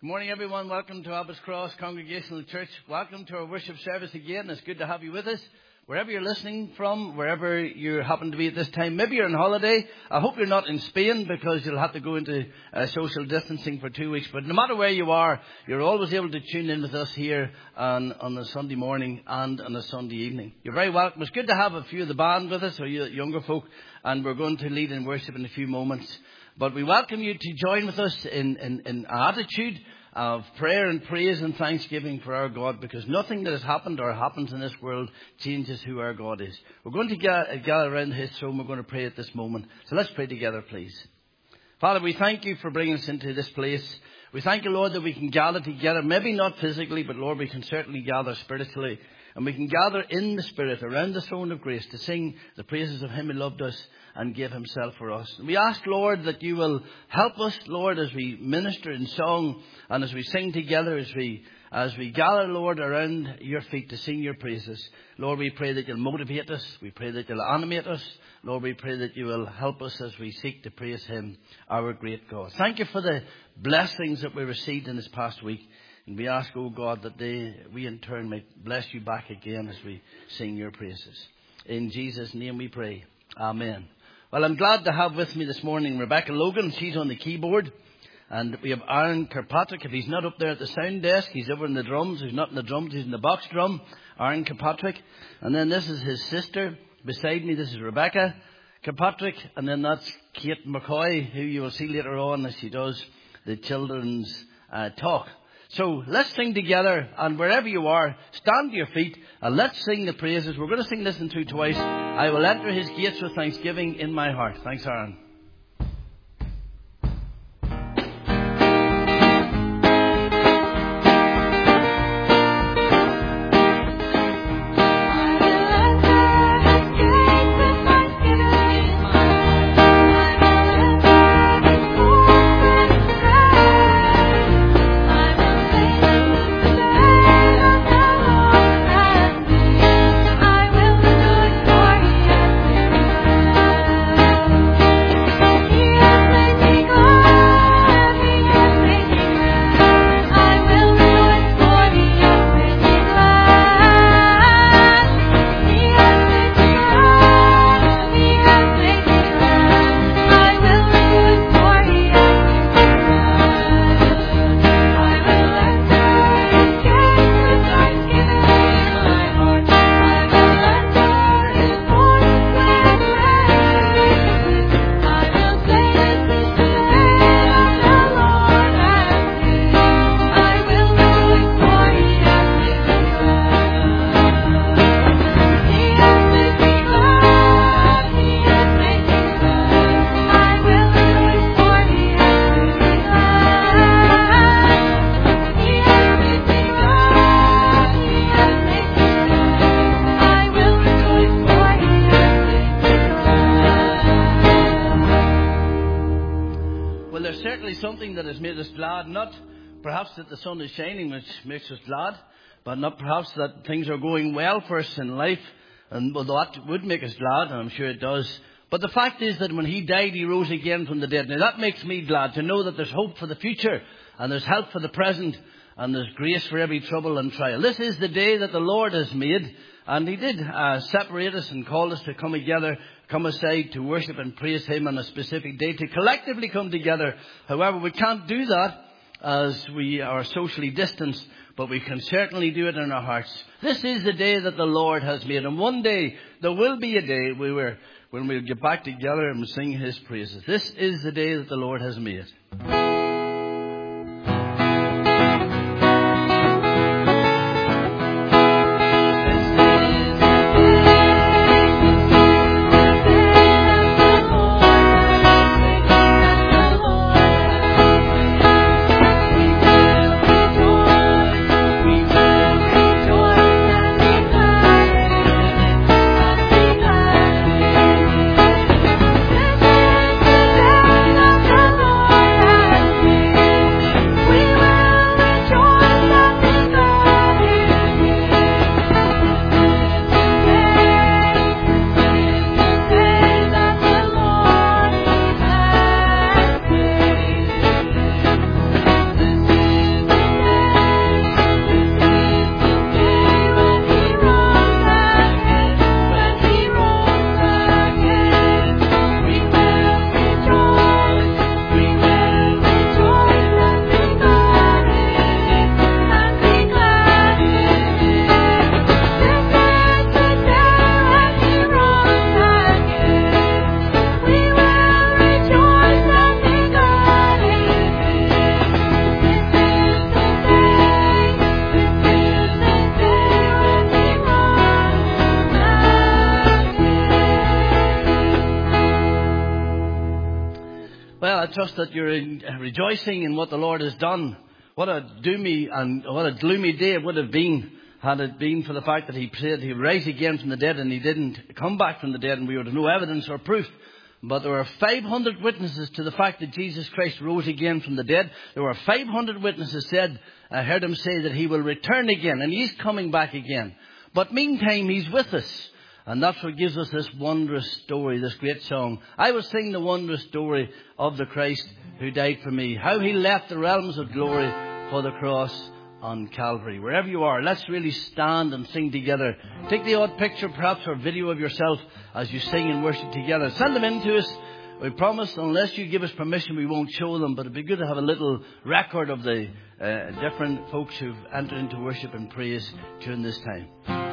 Good morning, everyone. Welcome to Abbott's Cross Congregational Church. Welcome to our worship service again. It's good to have you with us. Wherever you're listening from, wherever you happen to be at this time, maybe you're on holiday. I hope you're not in Spain because you'll have to go into social distancing for 2 weeks. But no matter where you are, you're always able to tune in with us here on a Sunday morning and on a Sunday evening. You're very welcome. It's good to have a few of the band with us, or you younger folk, and we're going to lead in worship in a few moments. But we welcome you to join with us in an attitude of prayer and praise and thanksgiving for our God, because nothing that has happened or happens in this world changes who our God is. We're going to gather around His throne. We're going to pray at this moment. So let's pray together, please. Father, we thank you for bringing us into this place. We thank you, Lord, that we can gather together, maybe not physically, but Lord, we can certainly gather spiritually. And we can gather in the Spirit around the throne of grace to sing the praises of Him who loved us and gave Himself for us. And we ask, Lord, that you will help us, Lord, as we minister in song and as we sing together, as we gather, Lord, around your feet to sing your praises. Lord, we pray that you'll motivate us. We pray that you'll animate us. Lord, we pray that you will help us as we seek to praise Him, our great God. Thank you for the blessings that we received in this past week. And we ask, oh God, that we in turn may bless you back again as we sing your praises. In Jesus' name we pray. Amen. Well, I'm glad to have with me this morning Rebecca Logan. She's on the keyboard. And we have Aaron Kirkpatrick. If he's not up there at the sound desk, he's over in the drums. He's not in the drums, he's in the box drum. Aaron Kirkpatrick. And then this is his sister beside me. This is Rebecca Kirkpatrick. And then that's Kate McCoy, who you will see later on as she does the children's talk. So let's sing together, and wherever you are, stand to your feet and let's sing the praises. We're going to sing this in two twice. I will enter His gates with thanksgiving in my heart. Thanks, Aaron. Not perhaps that the sun is shining, which makes us glad, but not perhaps that things are going well for us in life, and although that would make us glad, and I'm sure it does. But the fact is that when He died, He rose again from the dead. Now that makes me glad to know that there's hope for the future, and there's help for the present, and there's grace for every trouble and trial. This is the day that the Lord has made, and He did separate us and call us to come together, come aside to worship and praise Him on a specific day, to collectively come together. However, we can't do that as we are socially distanced, but we can certainly do it in our hearts. This is the day that the Lord has made, and one day there will be a day when we'll get back together and sing His praises. This is the day that the Lord has made. Thank you. trust that you're rejoicing in what the Lord has done. What a doomy and what a gloomy day it would have been had it been for the fact that he said he would rise again from the dead, and he didn't come back from the dead, and we would have no evidence or proof. But there were 500 witnesses to the fact that Jesus Christ rose again from the dead. There were 500 witnesses I heard him say that he will return again, and he's coming back again. But meantime, he's with us. And that's what gives us this wondrous story, this great song. I will sing the wondrous story of the Christ who died for me. How he left the realms of glory for the cross on Calvary. Wherever you are, let's really stand and sing together. Take the odd picture, perhaps, or video of yourself as you sing and worship together. Send them in to us. We promise, unless you give us permission, we won't show them. But it'd be good to have a little record of the different folks who've entered into worship and praise during this time.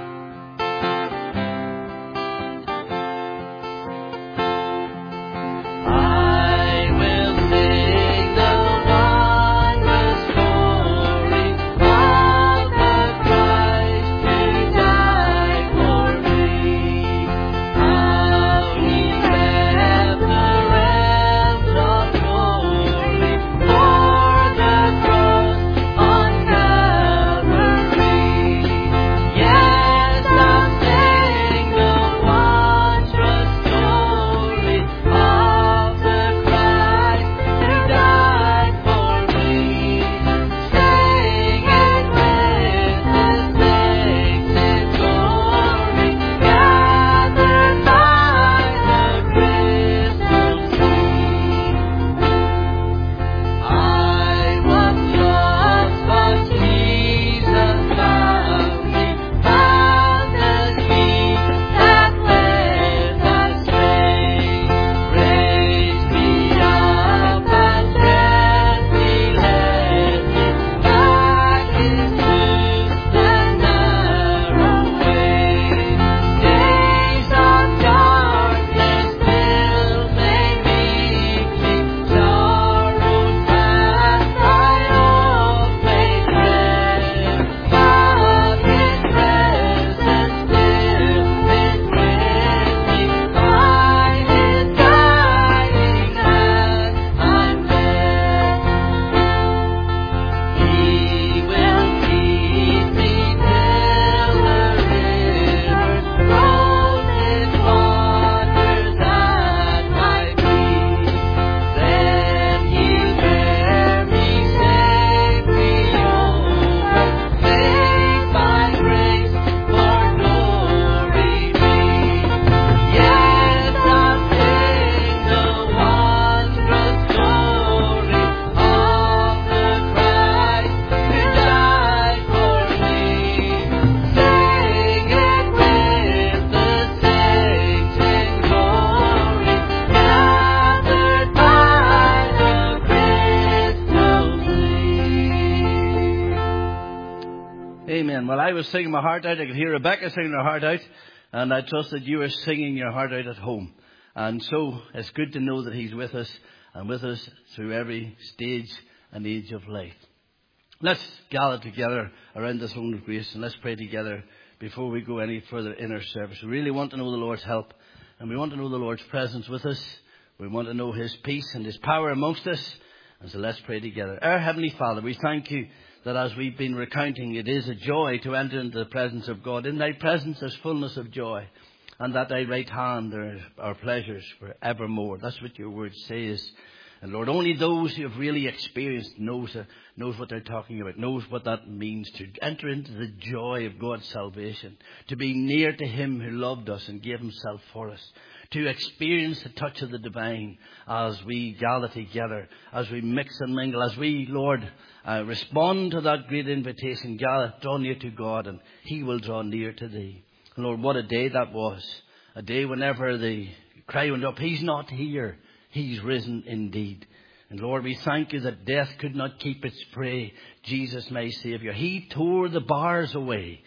Well, I was singing my heart out. I could hear Rebecca singing her heart out. And I trust that you are singing your heart out at home. And so it's good to know that he's with us and with us through every stage and age of life. Let's gather together around this throne of grace and let's pray together before we go any further in our service. We really want to know the Lord's help, and we want to know the Lord's presence with us. We want to know his peace and his power amongst us. And so let's pray together. Our Heavenly Father, we thank you that as we've been recounting, it is a joy to enter into the presence of God. In thy presence there's fullness of joy, and at thy right hand there are pleasures for evermore. That's what your word says. And Lord, only those who have really experienced knows what they're talking about, knows what that means to enter into the joy of God's salvation, to be near to him who loved us and gave himself for us, to experience the touch of the divine as we gather together, as we mix and mingle, as we, Lord, respond to that great invitation, gather, draw near to God, and he will draw near to thee. And Lord, what a day that was. A day whenever the cry went up, he's not here, he's risen indeed. And Lord, we thank you that death could not keep its prey. Jesus, my Saviour, he tore the bars away.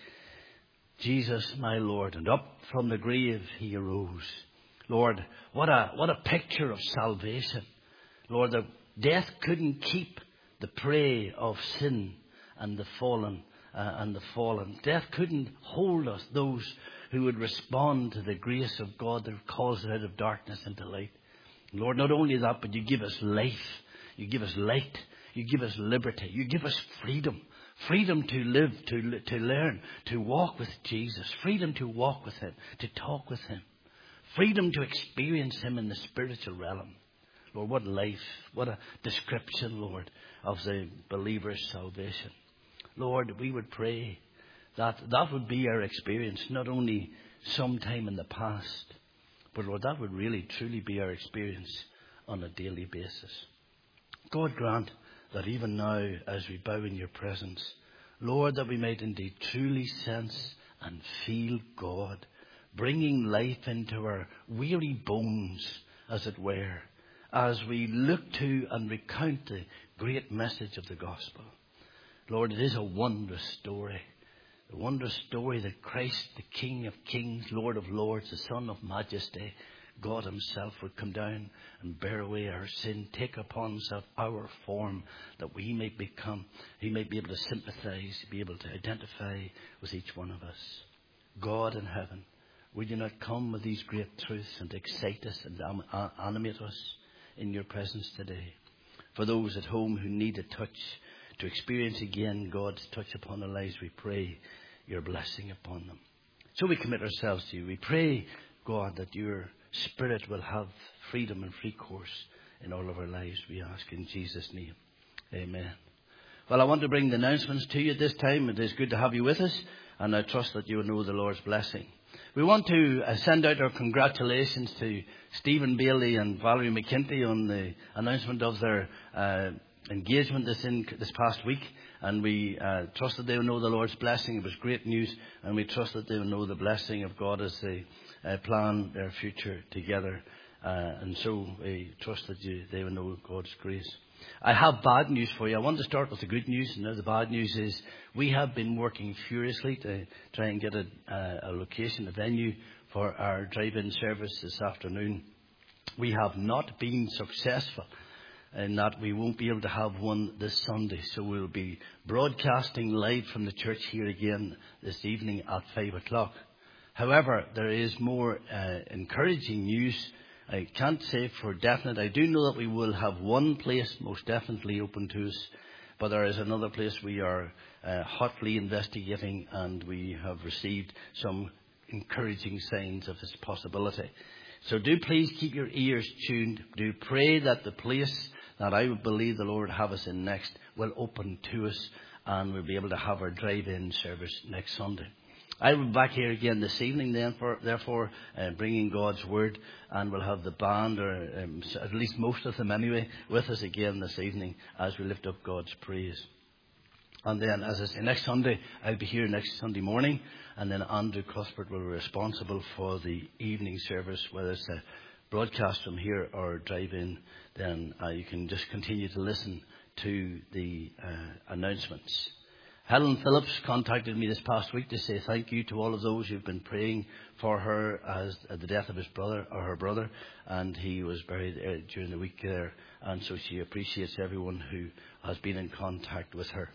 Jesus, my Lord, and up from the grave he arose. Lord, what a picture of salvation. Lord, the death couldn't keep the prey of sin and the fallen. Death couldn't hold us, those who would respond to the grace of God that calls us out of darkness into light. Lord, not only that, but you give us life. You give us light. You give us liberty. You give us freedom. Freedom to live, to learn, to walk with Jesus. Freedom to walk with him, to talk with him. Freedom to experience him in the spiritual realm. Lord, what life, what a description, Lord, of the believer's salvation. Lord, we would pray that that would be our experience, not only sometime in the past, but Lord, that would really, truly be our experience on a daily basis. God grant that even now, as we bow in your presence, Lord, that we might indeed truly sense and feel God, bringing life into our weary bones, as it were, as we look to and recount the great message of the gospel. Lord, it is a wondrous story. The wondrous story that Christ, the King of Kings, Lord of Lords, the Son of Majesty, God himself would come down and bear away our sin, take upon himself our form, that we may become, he may be able to sympathize, be able to identify with each one of us. God in heaven, will you not come with these great truths and excite us and animate us in your presence today? For those at home who need a touch, to experience again God's touch upon their lives, we pray your blessing upon them. So we commit ourselves to you. We pray, God, that your Spirit will have freedom and free course in all of our lives, we ask in Jesus' name. Amen. Well, I want to bring the announcements to you at this time. It is good to have you with us, and I trust that you will know the Lord's blessing. We want to send out our congratulations to Stephen Bailey and Valerie McKinty on the announcement of their engagement this past week, and we trust that they will know the Lord's blessing. It was great news, and we trust that they will know the blessing of God as they plan their future together, and so we trust that they will know God's grace. I have bad news for you. I want to start with the good news. Now, the bad news is we have been working furiously to try and get a location, a venue for our drive-in service this afternoon. We have not been successful in that we won't be able to have one this Sunday. So we'll be broadcasting live from the church here again this evening at 5 o'clock. However, there is more encouraging news. I can't say for definite. I do know that we will have one place most definitely open to us, but there is another place we are hotly investigating, and we have received some encouraging signs of this possibility. So do please keep your ears tuned. Do pray that the place that I would believe the Lord have us in next will open to us, and we'll be able to have our drive-in service next Sunday. I will be back here again this evening, therefore, bringing God's word, and we'll have the band, or at least most of them anyway, with us again this evening as we lift up God's praise. And then, as I say, next Sunday, I'll be here next Sunday morning, and then Andrew Cuthbert will be responsible for the evening service, whether it's a broadcast from here or drive-in. Then you can just continue to listen to the announcements. Helen Phillips contacted me this past week to say thank you to all of those who've been praying for her as the death of his brother, or her brother, and he was buried during the week there, and so she appreciates everyone who has been in contact with her.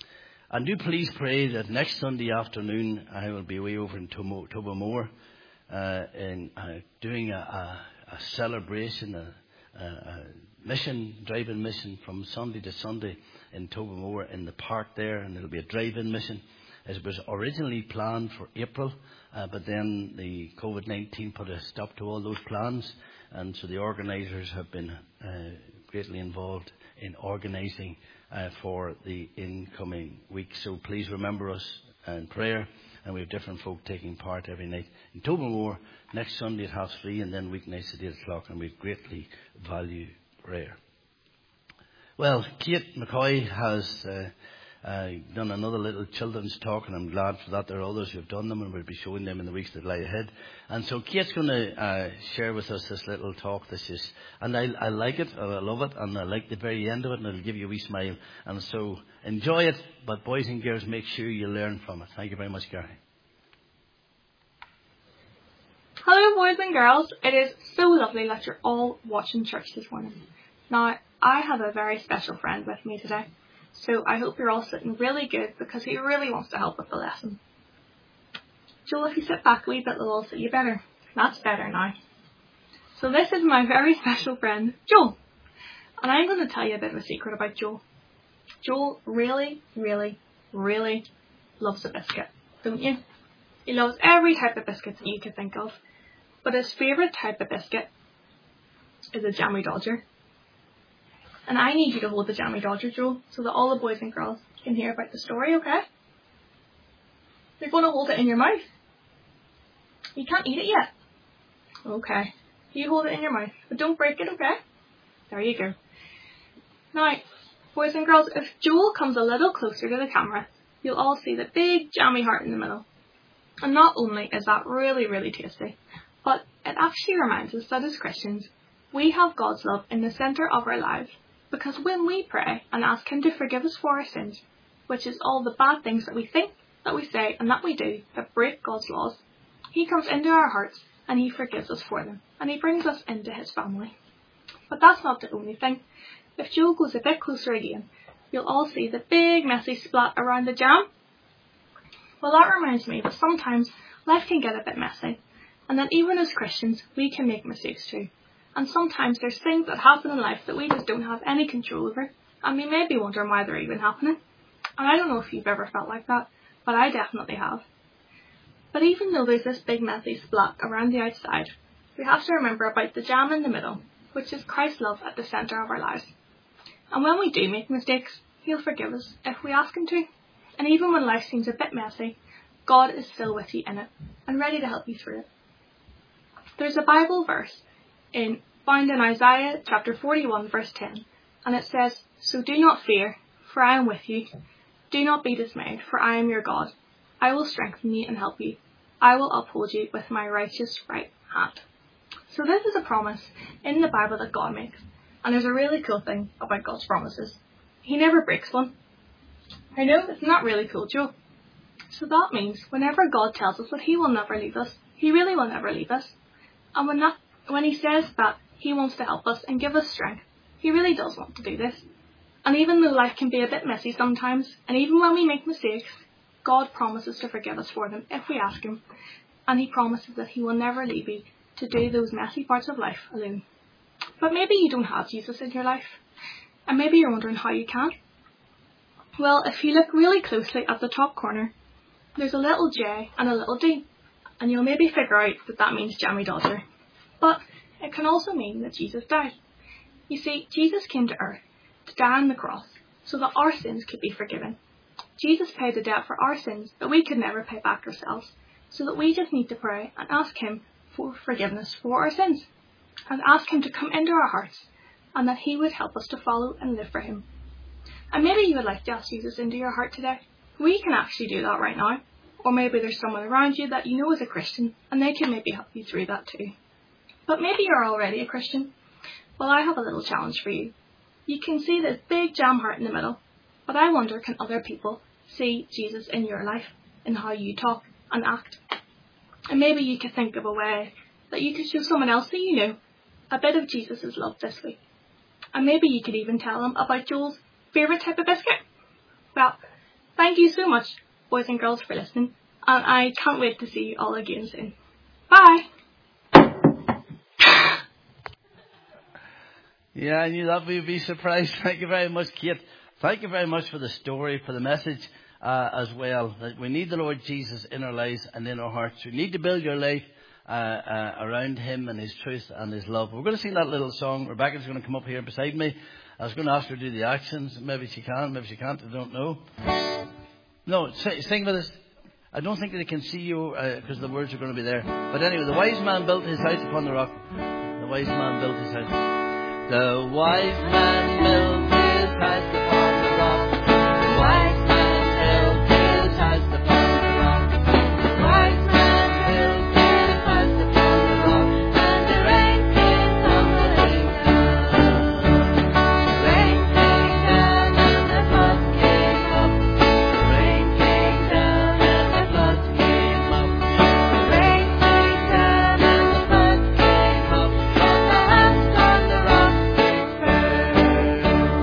And do please pray that next Sunday afternoon I will be away over in Tobermoor doing a celebration, a mission, drive-in mission from Sunday to Sunday in Tobermoor in the park there, and it'll be a drive-in mission. It was originally planned for April, but then the COVID-19 put a stop to all those plans, and so the organisers have been greatly involved in organising for the incoming week. So please remember us in prayer, and we have different folk taking part every night in Tobermoor next Sunday at 3:30, and then weeknights at 8 o'clock, and we greatly value prayer. Well, Kate McCoy has done another little children's talk, and I'm glad for that. There are others who have done them, and we'll be showing them in the weeks that lie ahead. And so Kate's going to share with us this little talk. And I like it, I love it, and I like the very end of it, and it'll give you a wee smile. And so enjoy it, but boys and girls, make sure you learn from it. Thank you very much, Gary. Hello, boys and girls. It is so lovely that you're all watching church this morning. Now, I have a very special friend with me today, so I hope you're all sitting really good, because he really wants to help with the lesson. Joel, if you sit back a wee bit, they'll all sit you better. That's better now. So this is my very special friend, Joel. And I'm going to tell you a bit of a secret about Joel. Joel really, really, really loves a biscuit, don't you? He loves every type of biscuit that you could think of. But his favourite type of biscuit is a Jammy Dodger. And I need you to hold the Jammy Dodger, Joel, so that all the boys and girls can hear about the story, okay? You're going to hold it in your mouth. You can't eat it yet. Okay. You hold it in your mouth, but don't break it, okay? There you go. Now, boys and girls, if Joel comes a little closer to the camera, you'll all see the big jammy heart in the middle. And not only is that really, really tasty, but it actually reminds us that as Christians, we have God's love in the centre of our lives, because when we pray and ask Him to forgive us for our sins, which is all the bad things that we think, that we say, and that we do that break God's laws, He comes into our hearts and He forgives us for them, and He brings us into His family. But that's not the only thing. If Joel goes a bit closer again, you'll all see the big messy splat around the jam. Well, that reminds me that sometimes life can get a bit messy, and that even as Christians, we can make mistakes too. And sometimes there's things that happen in life that we just don't have any control over, and we may be wondering why they're even happening. And I don't know if you've ever felt like that, but I definitely have. But even though there's this big messy splat around the outside, we have to remember about the jam in the middle, which is Christ's love at the centre of our lives. And when we do make mistakes, He'll forgive us if we ask Him to. And even when life seems a bit messy, God is still with you in it and ready to help you through it. There's a Bible verse found in Isaiah chapter 41 verse 10, and it says, "So do not fear, for I am with you. Do not be dismayed, for I am your God. I will strengthen you and help you. I will uphold you with my righteous right hand." So this is a promise in the Bible that God makes. And there's a really cool thing about God's promises. He never breaks one. I know, isn't that really cool, Joe? So that means whenever God tells us that He will never leave us, He really will never leave us. And when He says that He wants to help us and give us strength, He really does want to do this. And even though life can be a bit messy sometimes, and even when we make mistakes, God promises to forgive us for them if we ask Him. And He promises that He will never leave you to do those messy parts of life alone. But maybe you don't have Jesus in your life, and maybe you're wondering how you can. Well, if you look really closely at the top corner, there's a little J and a little D, and you'll maybe figure out that that means Jammy Dodger. But it can also mean that Jesus died. You see, Jesus came to earth to die on the cross so that our sins could be forgiven. Jesus paid the debt for our sins that we could never pay back ourselves, so that we just need to pray and ask Him for forgiveness for our sins, and ask Him to come into our hearts, and that He would help us to follow and live for Him. And maybe you would like to ask Jesus into your heart today. We can actually do that right now. Or maybe there's someone around you that you know is a Christian, and they can maybe help you through that too. But maybe you're already a Christian. Well, I have a little challenge for you. You can see this big jam heart in the middle, but I wonder, can other people see Jesus in your life, in how you talk and act? And maybe you could think of a way that you could show someone else that you know a bit of Jesus' love this week. And maybe you could even tell them about Joel's favourite type of biscuit. Well, thank you so much, boys and girls, for listening, and I can't wait to see you all again soon. Bye! Yeah, I knew that we'd be surprised. Thank you very much, Kate. Thank you very much for the story, for the message as well. That we need the Lord Jesus in our lives and in our hearts. We need to build your life around Him and His truth and His love. We're going to sing that little song. Rebecca's going to come up here beside me. I was going to ask her to do the actions. Maybe she can, maybe she can't. I don't know. No, sing with us. I don't think they can see you because the words are going to be there. But anyway, the wise man built his house upon the rock. The wise man built his house. The wise man built his house upon the rock. The wise man built his house upon the rock. The wise man built his house upon the rock. And the rain came tumbling down. The rain came down and the flood came up. The rain came down and the flood came up. The rain came down and the flood came up. But the house on the rock is firm.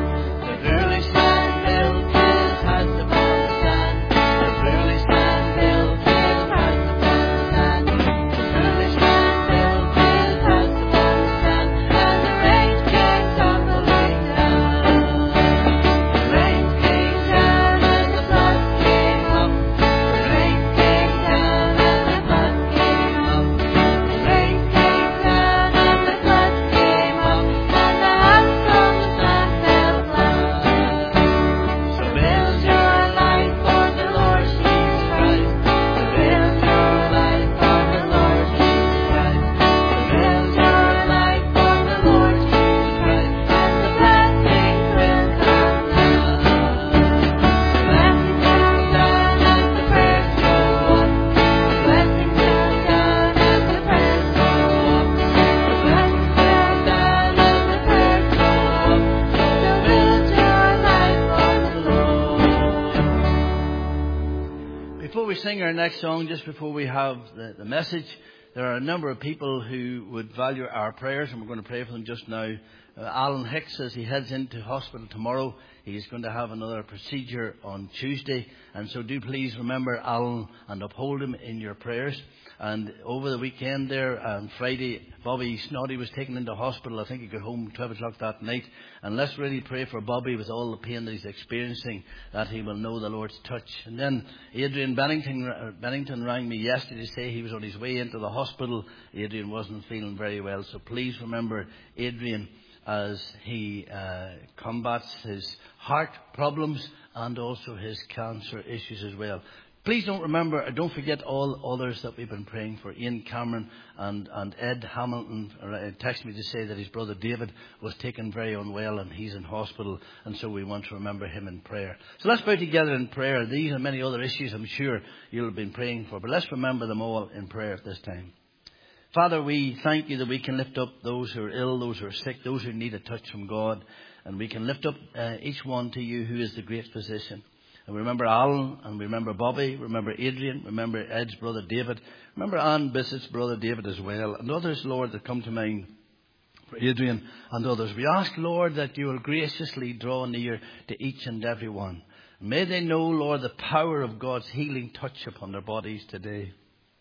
we sing our next song, just before we have the message, there are a number of people who would value our prayers, and we're going to pray for them just now. Alan Hicks, as he heads into hospital tomorrow, he is going to have another procedure on Tuesday, and so do please remember Alan and uphold him in your prayers. And over the weekend there, on Friday, Bobby Snoddy was taken into hospital. I think he got home 12 o'clock that night. And let's really pray for Bobby, with all the pain that he's experiencing, that he will know the Lord's touch. And then Adrian Bennington rang me yesterday to say he was on his way into the hospital. Adrian wasn't feeling very well, so please remember Adrian as he combats his heart problems and also his cancer issues as well. Please don't forget all others that we've been praying for. Ian Cameron and Ed Hamilton texted me to say that his brother David was taken very unwell and he's in hospital, and so we want to remember him in prayer. So let's bow together in prayer. These and many other issues I'm sure you'll have been praying for, but let's remember them all in prayer at this time. Father, we thank you that we can lift up those who are ill, those who are sick, those who need a touch from God, and we can lift up each one to you who is the great physician. And we remember Alan, and we remember Bobby, remember Adrian, remember Ed's brother David, remember Ann Bissett's brother David as well, and others, Lord, that come to mind for Adrian and others. We ask, Lord, that you will graciously draw near to each and every one. May they know, Lord, the power of God's healing touch upon their bodies today.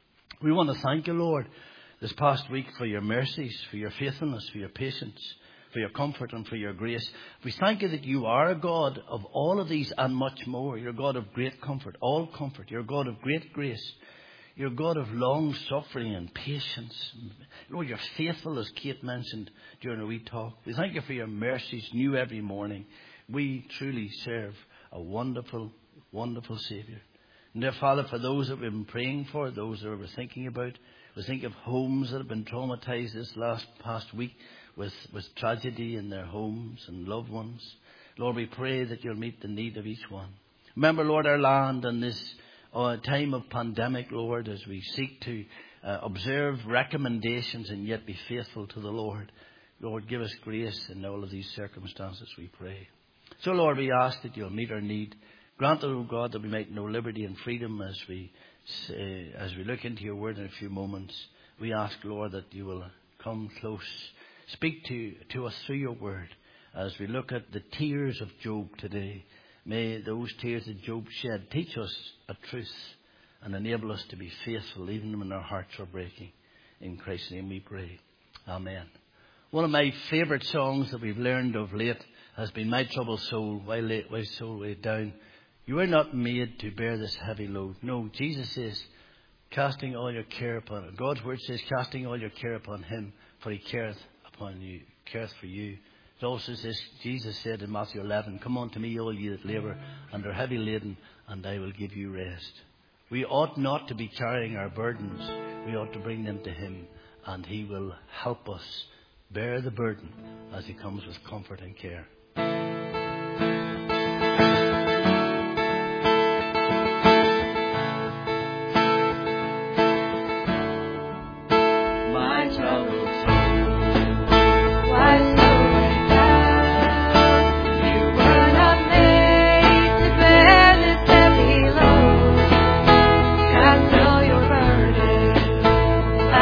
We want to thank you, Lord, this past week for your mercies, for your faithfulness, for your patience, for your comfort and for your grace. We thank you that you are a God of all of these and much more. You're a God of great comfort, all comfort. You're a God of great grace. You're a God of long suffering and patience. Lord, you're faithful, as Kate mentioned during a wee talk. We thank you for your mercies new every morning. We truly serve a wonderful, wonderful Saviour. And dear Father, for those that we've been praying for, those that we're thinking about, we think of homes that have been traumatized this past week with tragedy in their homes and loved ones. Lord, we pray that you'll meet the need of each one. Remember, Lord, our land in this time of pandemic, Lord, as we seek to observe recommendations and yet be faithful to the Lord. Lord, give us grace in all of these circumstances, we pray. So, Lord, we ask that you'll meet our need. Grant, O God, that we might know liberty and freedom as we look into your word in a few moments. We ask, Lord, that you will come close. Speak to us through your word as we look at the tears of Job today. May those tears that Job shed teach us a truth and enable us to be faithful even when our hearts are breaking. In Christ's name we pray. Amen. One of my favourite songs that we've learned of late has been My Troubled Soul, Why Soul Weighed Down. You are not made to bear this heavy load. No, Jesus says, casting all your care upon it. God's word says, casting all your care upon him, for he careth upon you, careth for you. It also says, Jesus said in Matthew 11, come unto me, all ye that labour and are heavy laden, and I will give you rest. We ought not to be carrying our burdens. We ought to bring them to him, and he will help us bear the burden as he comes with comfort and care.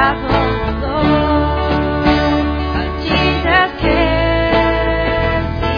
Jesus cares.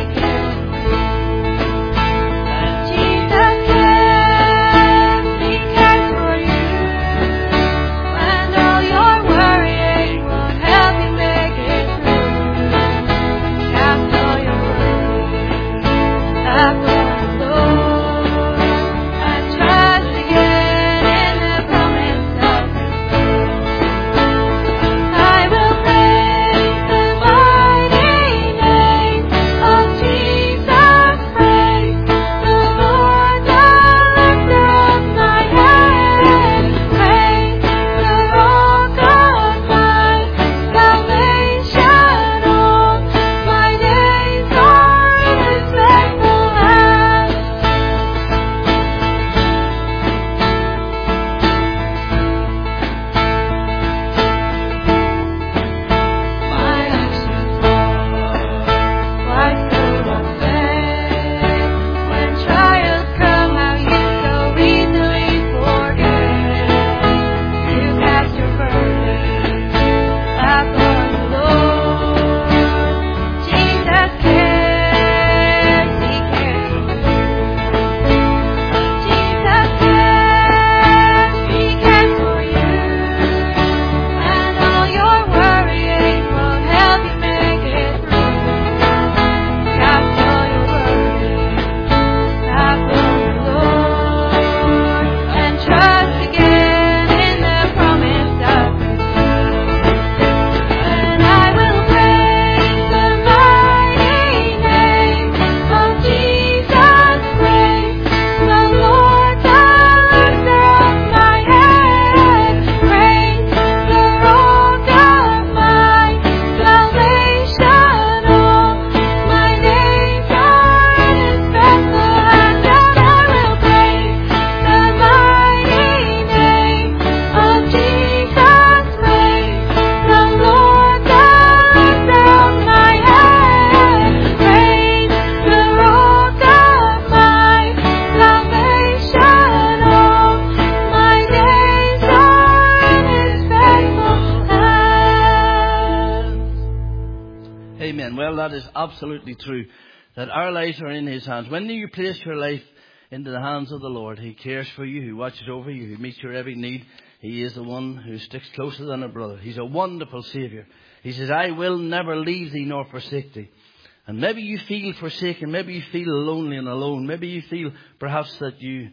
that is absolutely true. That our lives are in His hands. When you place your life into the hands of the Lord, He cares for you, He watches over you, He meets your every need. He is the one who sticks closer than a brother. He's a wonderful Saviour. He says, I will never leave thee nor forsake thee. And maybe you feel forsaken. Maybe you feel lonely and alone. Maybe you feel perhaps that you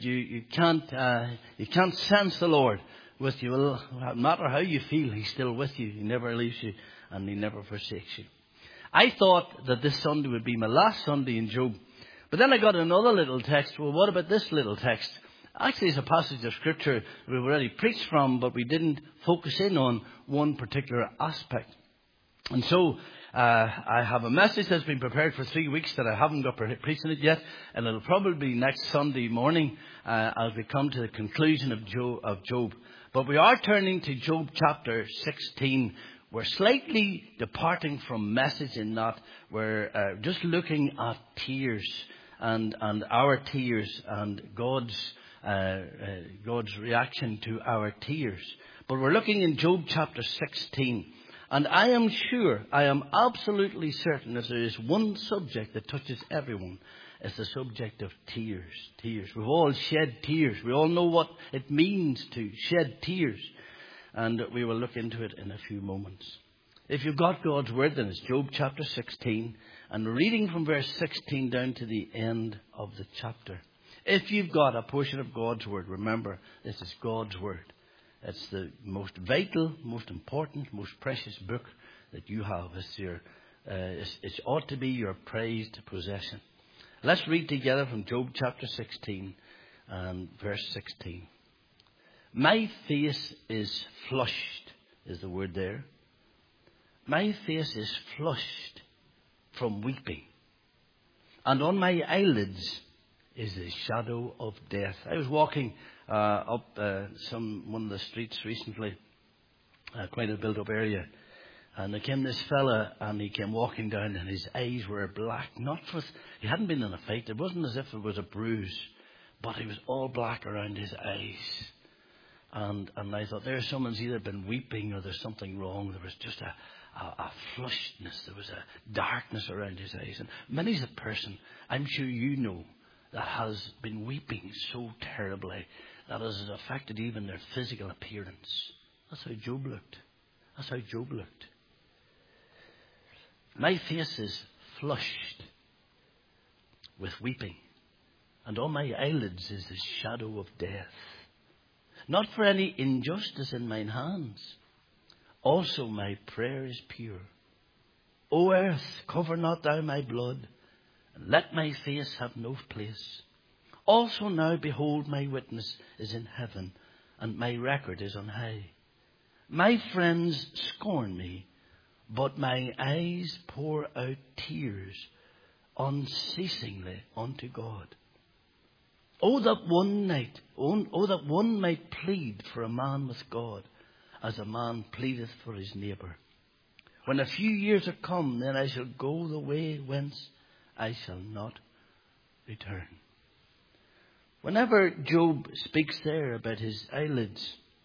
can't sense the Lord with you. Well, no matter how you feel, He's still with you. He never leaves you and He never forsakes you. I thought that this Sunday would be my last Sunday in Job. But then I got another little text. Well, what about this little text? Actually, it's a passage of Scripture we've already preached from, but we didn't focus in on one particular aspect. And so I have a message that's been prepared for 3 weeks that I haven't got preaching it yet. And it'll probably be next Sunday morning as we come to the conclusion of Job. But we are turning to Job chapter 16. We're slightly departing from message in that we're just looking at tears and our tears and God's reaction to our tears. But we're looking in Job chapter 16. And I am absolutely certain that there is one subject that touches everyone. It's the subject of tears. Tears. We've all shed tears. We all know what it means to shed tears. And we will look into it in a few moments. If you've got God's Word, then it's Job chapter 16. And reading from verse 16 down to the end of the chapter. If you've got a portion of God's Word, remember, this is God's Word. It's the most vital, most important, most precious book that you have. It ought to be your prized possession. Let's read together from Job chapter 16 and verse 16. My face is flushed, is the word there. My face is flushed from weeping, and on my eyelids is the shadow of death. I was walking up one of the streets recently, quite a built-up area, and there came this fella, and he came walking down, and his eyes were black. He hadn't been in a fight. It wasn't as if it was a bruise, but he was all black around his eyes. And I thought, someone's either been weeping or there's something wrong. There was just a flushedness. There was a darkness around his eyes. And many's the person, I'm sure you know, that has been weeping so terribly that has affected even their physical appearance. That's how Job looked. My face is flushed with weeping, and on my eyelids is the shadow of death. Not for any injustice in mine hands. Also my prayer is pure. O earth, cover not thou my blood, and let my face have no place. Also now, behold, my witness is in heaven, and my record is on high. My friends scorn me, but my eyes pour out tears unceasingly unto God. Oh, that one might plead for a man with God, as a man pleadeth for his neighbour. When a few years are come, then I shall go the way whence I shall not return. Whenever Job speaks there about his eyelids,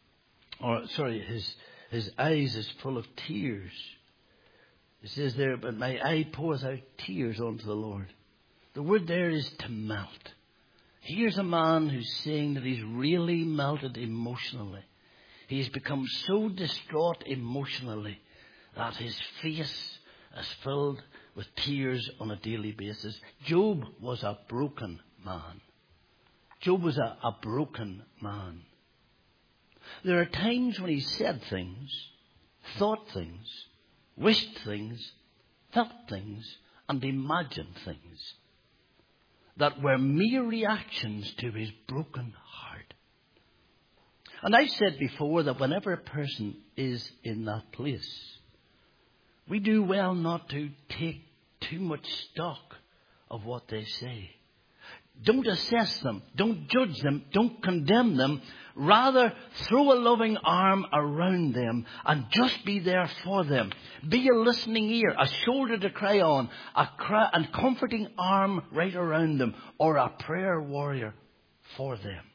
his eyes is full of tears. It says there, but my eye pours out tears unto the Lord. The word there is to melt. Here's a man who's saying that he's really melted emotionally. He's become so distraught emotionally that his face is filled with tears on a daily basis. Job was a broken man. Job was a broken man. There are times when he said things, thought things, wished things, felt things, and imagined things that were mere reactions to his broken heart. And I've said before that whenever a person is in that place, we do well not to take too much stock of what they say. Don't assess them. Don't judge them. Don't condemn them. Rather, throw a loving arm around them and just be there for them. Be a listening ear, a shoulder to cry on, a comforting arm right around them, or a prayer warrior for them.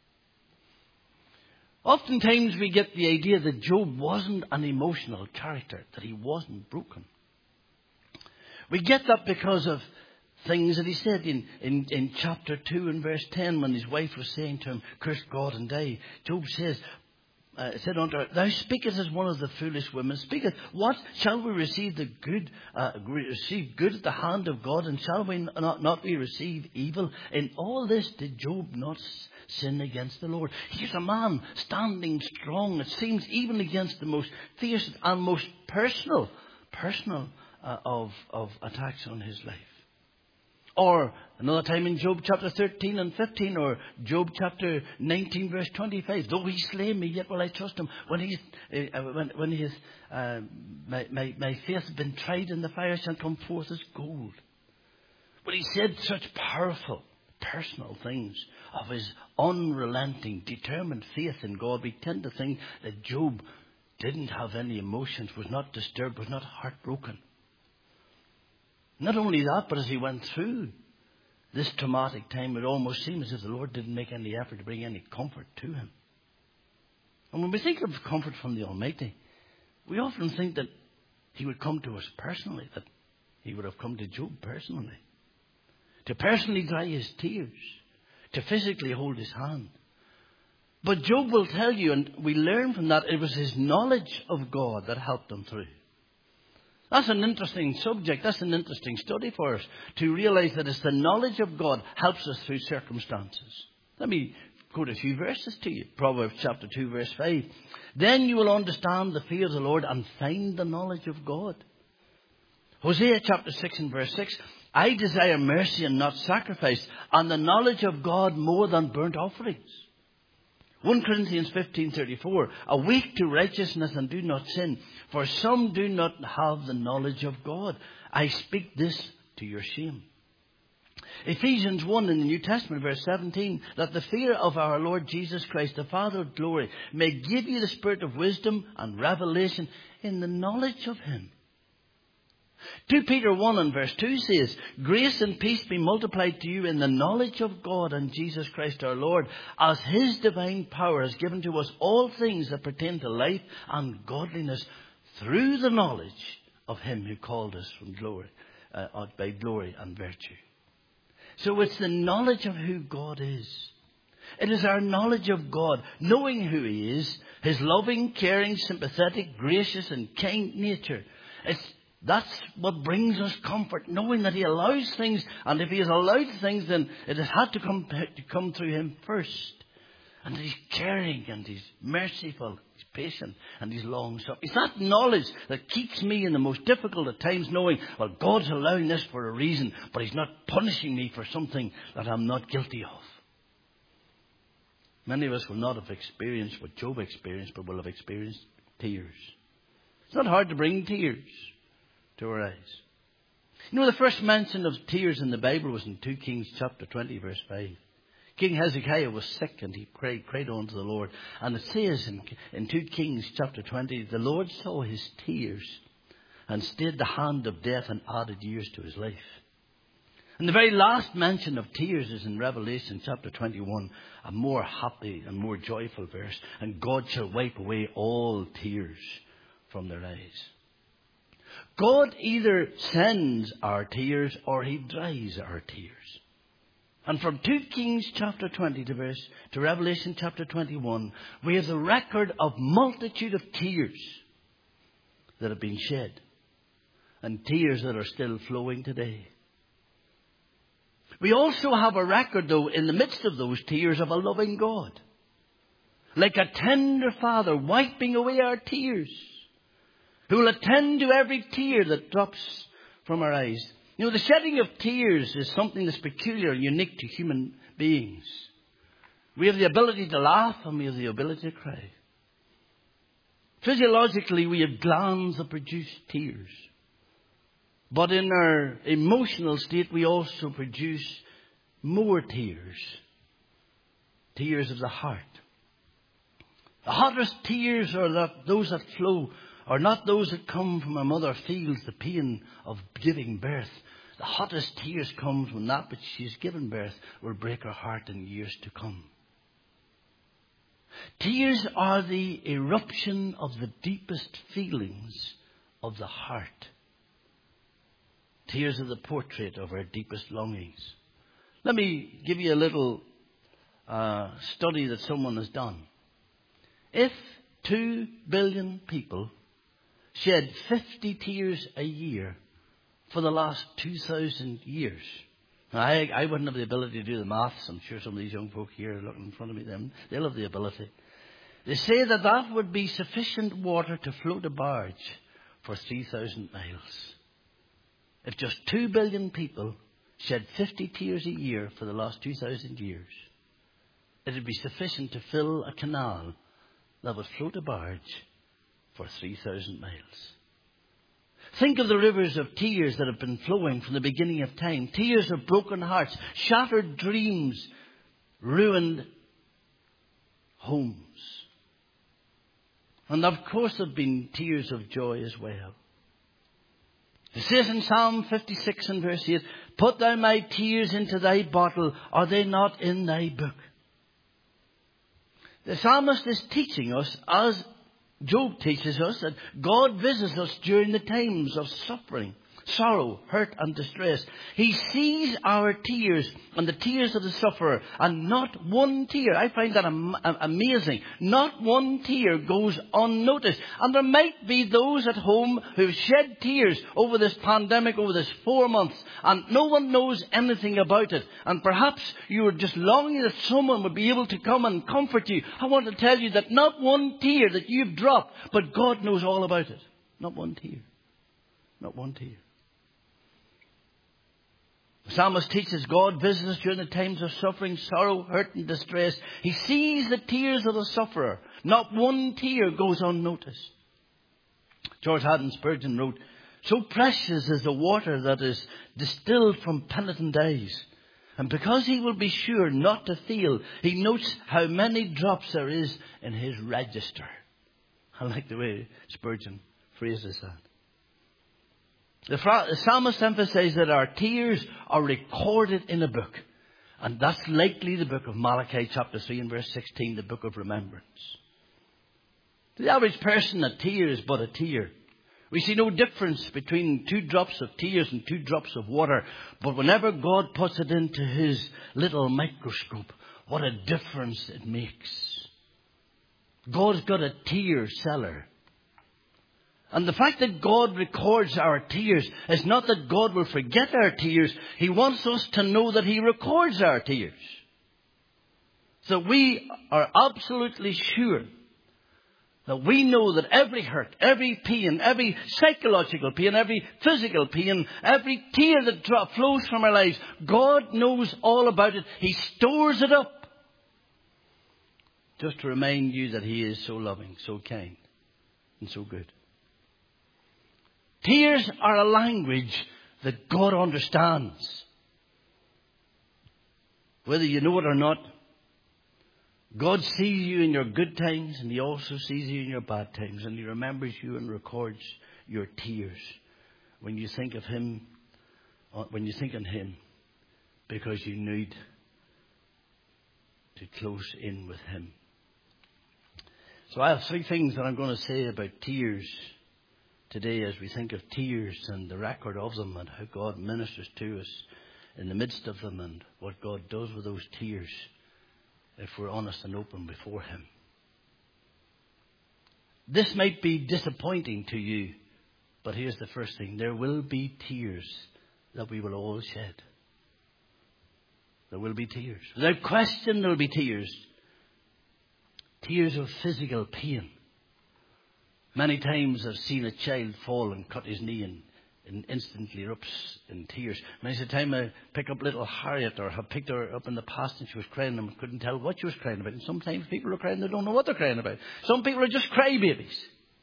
Oftentimes we get the idea that Job wasn't an emotional character, that he wasn't broken. We get that because of things that he said in chapter 2 and verse 10 when his wife was saying to him, curse God and die. Job says, said unto her, thou speakest as one of the foolish women speaketh. What shall we receive receive good at the hand of God, and shall we not we receive evil? In all this did Job not sin against the Lord. Here's a man standing strong, it seems, even against the most fierce and most personal of attacks on his life. Or another time in Job chapter 13 and 15, or Job chapter 19 verse 25. Though he slay me, yet will I trust him. When my faith has been tried in the fire, shall come forth as gold. But he said such powerful, personal things of his unrelenting, determined faith in God. We tend to think that Job didn't have any emotions, was not disturbed, was not heartbroken. Not only that, but as he went through this traumatic time, it almost seemed as if the Lord didn't make any effort to bring any comfort to him. And when we think of comfort from the Almighty, we often think that he would come to us personally, that he would have come to Job personally, to personally dry his tears, to physically hold his hand. But Job will tell you, and we learn from that, it was his knowledge of God that helped him through. That's an interesting subject. That's an interesting study for us, to realize that it's the knowledge of God helps us through circumstances. Let me quote a few verses to you. Proverbs chapter 2 verse 5. Then you will understand the fear of the Lord and find the knowledge of God. Hosea chapter 6 and verse 6. I desire mercy and not sacrifice, and the knowledge of God more than burnt offerings. 1 Corinthians 15:34, awake to righteousness and do not sin, for some do not have the knowledge of God. I speak this to your shame. Ephesians 1 in the New Testament, verse 17, that the fear of our Lord Jesus Christ, the Father of glory, may give you the spirit of wisdom and revelation in the knowledge of him. 2 Peter 1 and verse 2 says, grace and peace be multiplied to you in the knowledge of God and Jesus Christ our Lord, as his divine power has given to us all things that pertain to life and godliness through the knowledge of him who called us from glory, by glory and virtue. So it's the knowledge of who God is. It is our knowledge of God, knowing who he is, his loving, caring, sympathetic, gracious and kind nature. That's what brings us comfort, knowing that he allows things, and if he has allowed things, then it has had to come through him first. And he's caring, and he's merciful, he's patient, and he's long-suffering. It's that knowledge that keeps me in the most difficult of times, knowing, well, God's allowing this for a reason, but he's not punishing me for something that I'm not guilty of. Many of us will not have experienced what Job experienced, but will have experienced tears. It's not hard to bring tears to our eyes. You know, the first mention of tears in the Bible was in 2 Kings chapter 20 verse 5. King Hezekiah was sick and he cried unto the Lord. And it says in 2 Kings chapter 20, the Lord saw his tears and stayed the hand of death and added years to his life. And the very last mention of tears is in Revelation chapter 21, a more happy and more joyful verse. And God shall wipe away all tears from their eyes. God either sends our tears or he dries our tears. And from 2 Kings chapter 20 to Revelation chapter 21, we have the record of multitude of tears that have been shed. And tears that are still flowing today. We also have a record, though, in the midst of those tears of a loving God. Like a tender father wiping away our tears, who will attend to every tear that drops from our eyes. You know, the shedding of tears is something that's peculiar and unique to human beings. We have the ability to laugh and we have the ability to cry. Physiologically, we have glands that produce tears. But in our emotional state, we also produce more tears. Tears of the heart. The hottest tears are those that flow are not those that come from a mother feels the pain of giving birth. The hottest tears comes when that which she has given birth will break her heart in years to come. Tears are the eruption of the deepest feelings of the heart. Tears are the portrait of our deepest longings. Let me give you a little study that someone has done. If 2 billion people shed 50 tears a year for the last 2,000 years. Now, I wouldn't have the ability to do the maths. I'm sure some of these young folk here looking in front of me, they'll have the ability. They say that would be sufficient water to float a barge for 3,000 miles. If just 2 billion people shed 50 tears a year for the last 2,000 years, it would be sufficient to fill a canal that would float a barge for 3,000 miles. Think of the rivers of tears that have been flowing from the beginning of time. Tears of broken hearts, shattered dreams, ruined homes. And of course there have been tears of joy as well. It says in Psalm 56 and verse 8, "Put thou my tears into thy bottle, are they not in thy book?" The psalmist is teaching us, as Job teaches us, that God visits us during the times of suffering, sorrow, hurt and distress. He sees our tears and the tears of the sufferer, and not one tear, I find that amazing, not one tear goes unnoticed. And there might be those at home who've shed tears over this pandemic, over this 4 months, and no one knows anything about it. And perhaps you are just longing that someone would be able to come and comfort you. I want to tell you that not one tear that you've dropped, but God knows all about it. Not one tear. Not one tear. The psalmist teaches God visits us during the times of suffering, sorrow, hurt and distress. He sees the tears of the sufferer. Not one tear goes unnoticed. George Haddon Spurgeon wrote, "So precious is the water that is distilled from penitent eyes. And because he will be sure not to fail, he notes how many drops there is in his register." I like the way Spurgeon phrases that. The psalmist emphasizes that our tears are recorded in a book. And that's likely the book of Malachi chapter 3 and verse 16, the book of remembrance. To the average person, a tear is but a tear. We see no difference between 2 drops of tears and 2 drops of water. But whenever God puts it into his little microscope, what a difference it makes. God's got a tear cellar. And the fact that God records our tears is not that God will forget our tears. He wants us to know that he records our tears. So we are absolutely sure that we know that every hurt, every pain, every psychological pain, every physical pain, every tear that flows from our lives, God knows all about it. He stores it up. Just to remind you that he is so loving, so kind, and so good. Tears are a language that God understands. Whether you know it or not, God sees you in your good times, and he also sees you in your bad times, and he remembers you and records your tears when you think of him, when you think on him, because you need to close in with him. So I have 3 things that I'm going to say about tears today as we think of tears and the record of them and how God ministers to us in the midst of them and what God does with those tears if we're honest and open before him. This might be disappointing to you, but here's the first thing. There will be tears that we will all shed. There will be tears. Without question, there will be tears. Tears of physical pain. Many times I've seen a child fall and cut his knee and instantly erupts in tears. Many a time I pick up little Harriet or have picked her up in the past and she was crying and couldn't tell what she was crying about. And sometimes people are crying, they don't know what they're crying about. Some people are just crybabies.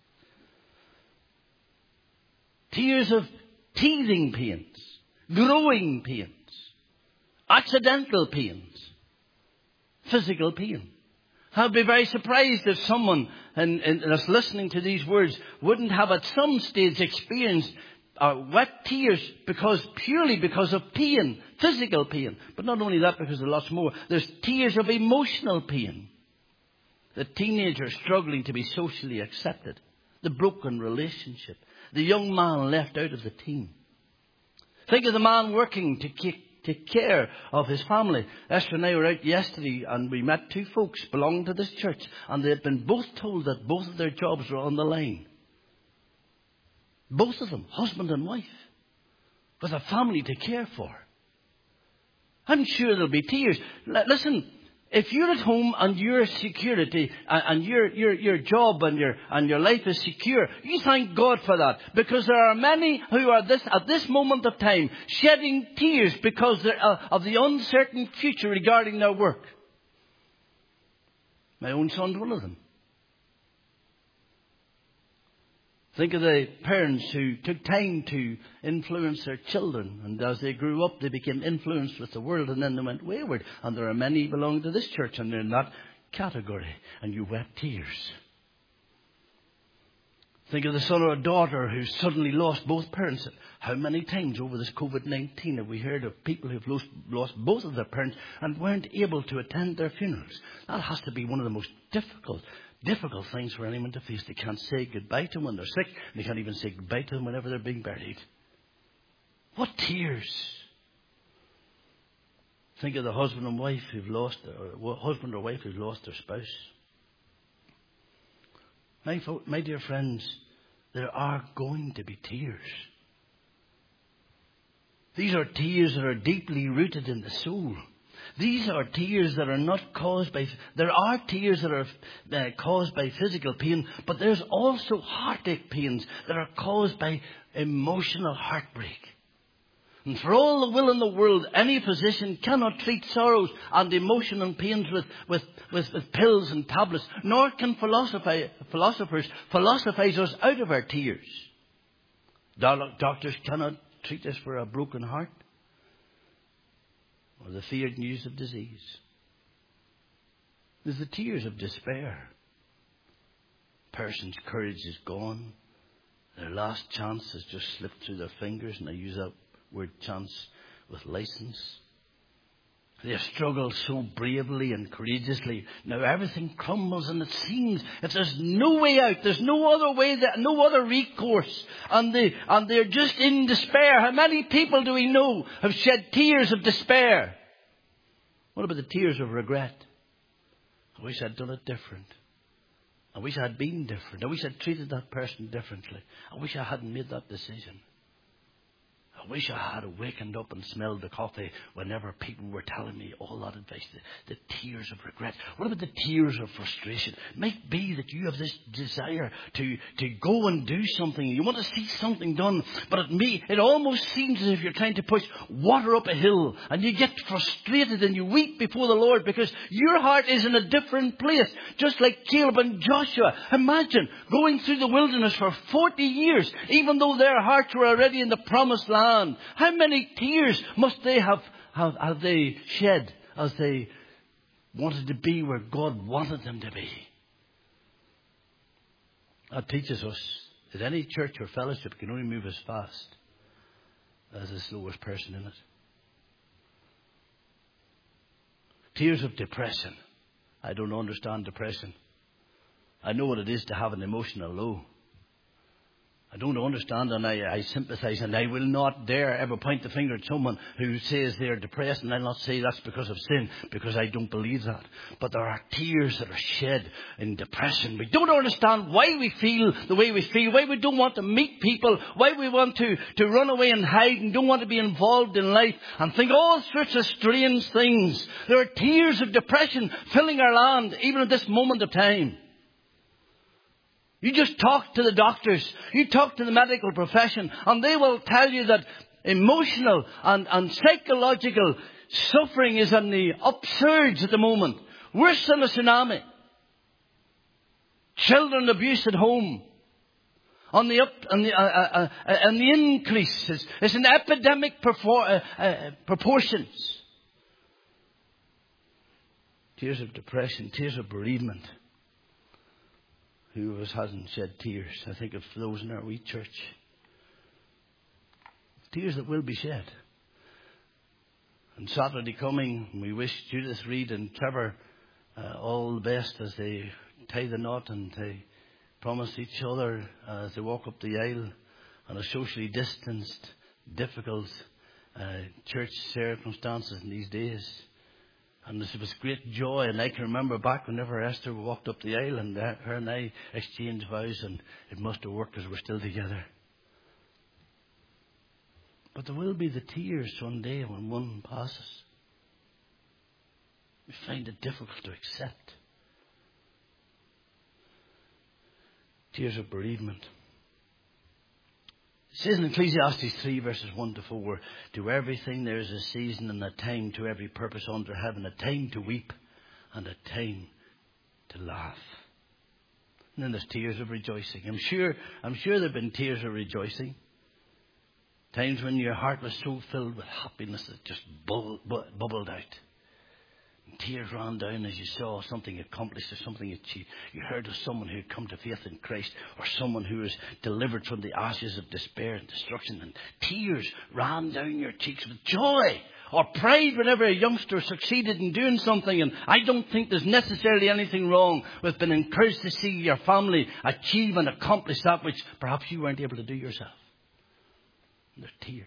Tears of teething pains, growing pains, accidental pains, physical pain. I'd be very surprised if someone that's listening to these words wouldn't have at some stage experienced wet tears purely because of pain, physical pain. But not only that, because there's lots more. There's tears of emotional pain. The teenager struggling to be socially accepted. The broken relationship. The young man left out of the team. Think of the man working to take care of his family. Esther and I were out yesterday and we met two folks belonging to this church, and they had been both told that both of their jobs were on the line. Both of them, husband and wife, with a family to care for. I'm sure there'll be tears. Listen, if you're at home and your security and your job and your life is secure, you thank God for that. Because there are many who are at this moment of time shedding tears because of the uncertain future regarding their work. My own son's one of them. Think of the parents who took time to influence their children, and as they grew up, they became influenced with the world, and then they went wayward. And there are many belonging to this church, and they're in that category, and you wept tears. Think of the son or a daughter who suddenly lost both parents. How many times over this COVID-19 have we heard of people who've lost both of their parents and weren't able to attend their funerals? That has to be one of the most difficult things for anyone to face. They can't say goodbye to them when they're sick. They can't even say goodbye to them whenever they're being buried. What tears! Think of the husband and wife who've lost, or husband or wife who's lost their spouse. My dear friends, there are going to be tears. These are tears that are deeply rooted in the soul. These are tears that are not caused by... There are tears that are caused by physical pain, but there's also heartache pains that are caused by emotional heartbreak. And for all the will in the world, any physician cannot treat sorrows and emotion and pains with pills and tablets, nor can philosophers philosophize us out of our tears. Doctors cannot treat us for a broken heart or the feared news of disease. There's the tears of despair. Person's courage is gone. Their last chance has just slipped through their fingers, and I use that word chance with license. They have struggled so bravely and courageously. Now everything crumbles, and it seems if there's no way out, there's no other way, no other recourse, and they're just in despair. How many people do we know have shed tears of despair? What about the tears of regret? I wish I'd done it different. I wish I'd been different. I wish I'd treated that person differently. I wish I hadn't made that decision. I wish I had awakened up and smelled the coffee whenever people were telling me all that advice. The tears of regret. What about the tears of frustration? It might be that you have this desire to go and do something. You want to see something done. But it almost seems as if you're trying to push water up a hill. And you get frustrated and you weep before the Lord because your heart is in a different place. Just like Caleb and Joshua. Imagine going through the wilderness for 40 years, even though their hearts were already in the promised land. How many tears must they have they shed as they wanted to be where God wanted them to be? That teaches us that any church or fellowship can only move as fast as the slowest person in it. Tears of depression. I don't understand depression. I know what it is to have an emotional low. I don't understand, and I sympathize, and I will not dare ever point the finger at someone who says they're depressed, and I'll not say that's because of sin, because I don't believe that. But there are tears that are shed in depression. We don't understand why we feel the way we feel, why we don't want to meet people, why we want to run away and hide and don't want to be involved in life and think all sorts of strange things. There are tears of depression filling our land, even at this moment of time. You just talk to the doctors, you talk to the medical profession, and they will tell you that emotional and psychological suffering is on the upsurge at the moment. Worse than a tsunami. Children abuse at home. On the increase. It's an epidemic proportions. Tears of depression, tears of bereavement. Who of us hasn't shed tears? I think of those in our wee church. Tears that will be shed. And Saturday coming, we wish Judith Reed and Trevor all the best as they tie the knot and they promise each other as they walk up the aisle on a socially distanced, difficult church circumstances in these days. And there was great joy. And I can remember back whenever Esther walked up the aisle and her and I exchanged vows, and it must have worked because we're still together. But there will be the tears one day when one passes. We find it difficult to accept. Tears of bereavement. It says in Ecclesiastes 3 verses 1 to 4, to everything there is a season and a time to every purpose under heaven, a time to weep and a time to laugh. And then there's tears of rejoicing. I'm sure there have been tears of rejoicing. Times when your heart was so filled with happiness that it just bubbled out. Tears ran down as you saw something accomplished or something achieved. You heard of someone who had come to faith in Christ, or someone who was delivered from the ashes of despair and destruction, and tears ran down your cheeks with joy or pride whenever a youngster succeeded in doing something. And I don't think there's necessarily anything wrong with being encouraged to see your family achieve and accomplish that which perhaps you weren't able to do yourself. And there's tears.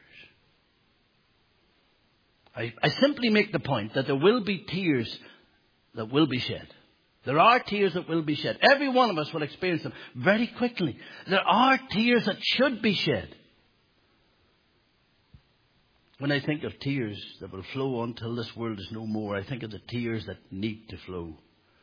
I simply make the point that there will be tears that will be shed. There are tears that will be shed. Every one of us will experience them very quickly. There are tears that should be shed. When I think of tears that will flow until this world is no more, I think of the tears that need to flow.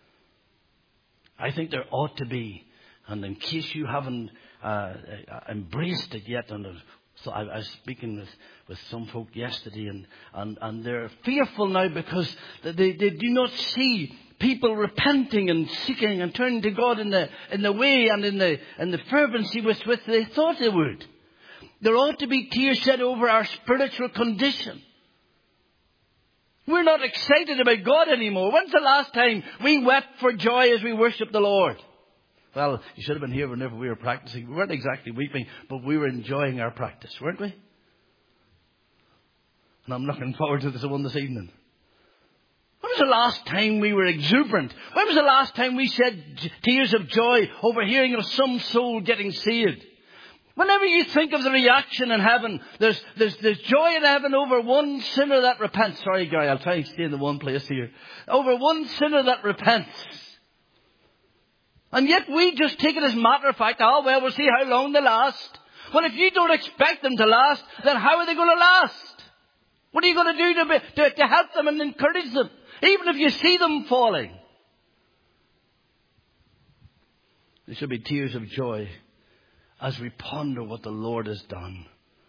I think there ought to be, and in case you haven't embraced it yet, so I was speaking with some folk yesterday, and they're fearful now because they do not see people repenting and seeking and turning to God in the way and in the fervency with which they thought they would. There ought to be tears shed over our spiritual condition. We're not excited about God anymore. When's the last time we wept for joy as we worship the Lord? Well, you should have been here whenever we were practicing. We weren't exactly weeping, but we were enjoying our practice, weren't we? And I'm looking forward to this one this evening. When was the last time we were exuberant? When was the last time we shed tears of joy over hearing of some soul getting saved? Whenever you think of the reaction in heaven, there's joy in heaven over one sinner that repents. Sorry, Gary, I'll try and stay in the one place here. Over one sinner that repents. And yet we just take it as a matter of fact. Oh, well, we'll see how long they last. Well, if you don't expect them to last, then how are they going to last? What are you going to do to help them and encourage them? Even if you see them falling. There should be tears of joy as we ponder what the Lord has done.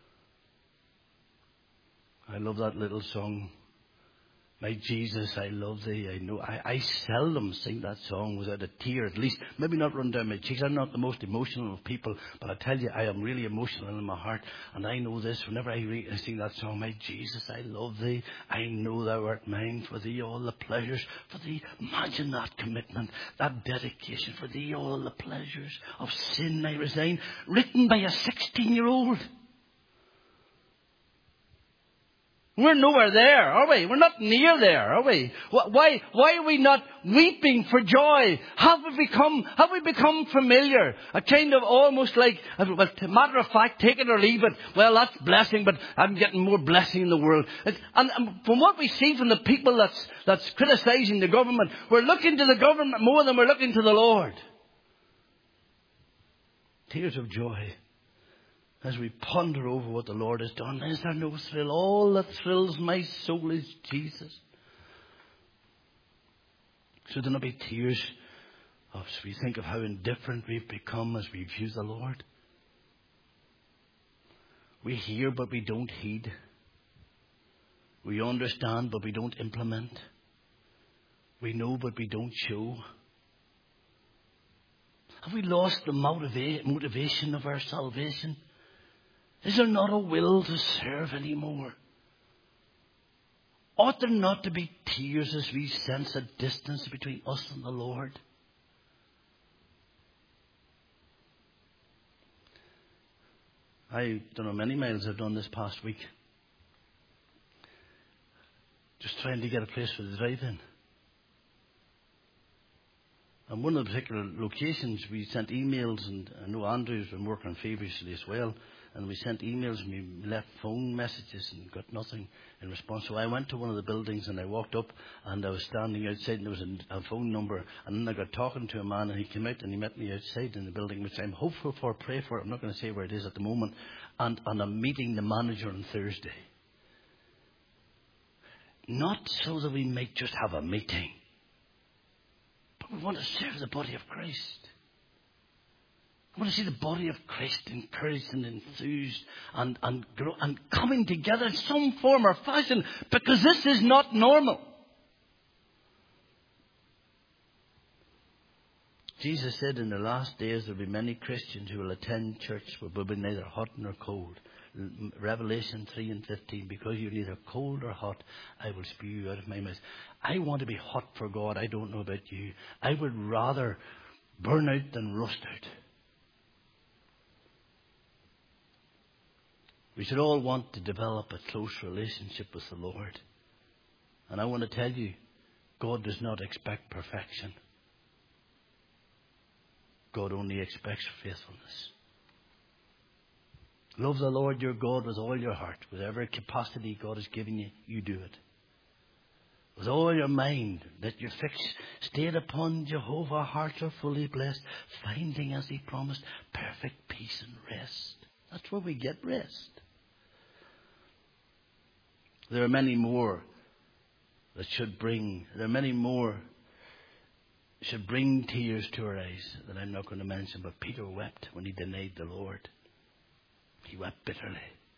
I love that little song. My Jesus, I love thee. I know. I seldom sing that song without a tear, at least. Maybe not run down my cheeks. I'm not the most emotional of people, but I tell you, I am really emotional in my heart. And I know this, whenever I sing that song, my Jesus, I love thee. I know thou art mine. For thee all the pleasures. For thee, imagine that commitment, that dedication. For thee all the pleasures of sin I resign. Written by a 16-year-old. We're nowhere there, are we? We're not near there, are we? Why are we not weeping for joy? Have we become familiar? A kind of almost like, well, matter of fact, take it or leave it. Well, that's blessing, but I'm getting more blessing in the world. And from what we see from the people that's criticizing the government, we're looking to the government more than we're looking to the Lord. Tears of joy. As we ponder over what the Lord has done, is there no thrill? All that thrills my soul is Jesus. Should there not be tears as we think of how indifferent we've become as we view the Lord? We hear but we don't heed. We understand but we don't implement. We know but we don't show. Have we lost the motivation of our salvation? Is there not a will to serve anymore? Ought there not to be tears as we sense a distance between us and the Lord? I don't know how many miles I've done this past week. Just trying to get a place for the drive-in. And one of the particular locations, we sent emails, and I know Andrew's been working feverishly as well. and we sent emails and we left phone messages and got nothing in response. So I went to one of the buildings and I walked up and I was standing outside and there was a phone number, and then I got talking to a man and he came out and he met me outside in the building, which I'm hopeful for, pray for. I'm not going to say where it is at the moment. And I'm meeting the manager on Thursday. Not so that we might just have a meeting, but we want to serve the body of Christ. I want to see the body of Christ encouraged and enthused and grow and coming together in some form or fashion, because this is not normal. Jesus said in the last days there will be many Christians who will attend church but will be neither hot nor cold. Revelation 3:15, because you're neither cold or hot, I will spew you out of my mouth. I want to be hot for God. I don't know about you. I would rather burn out than rust out. We should all want to develop a close relationship with the Lord. And I want to tell you, God does not expect perfection. God only expects faithfulness. Love the Lord your God with all your heart. With every capacity God has given you, you do it. With all your mind, that you fix, stayed upon Jehovah, hearts are fully blessed, finding, as he promised, perfect peace and rest. That's where we get rest. There are many more that should bring tears to our eyes that I'm not going to mention. But Peter wept when he denied the Lord. He wept bitterly.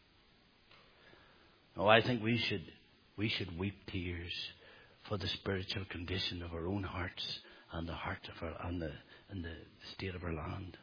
Oh, I think we should weep tears for the spiritual condition of our own hearts and the heart of the state of our land.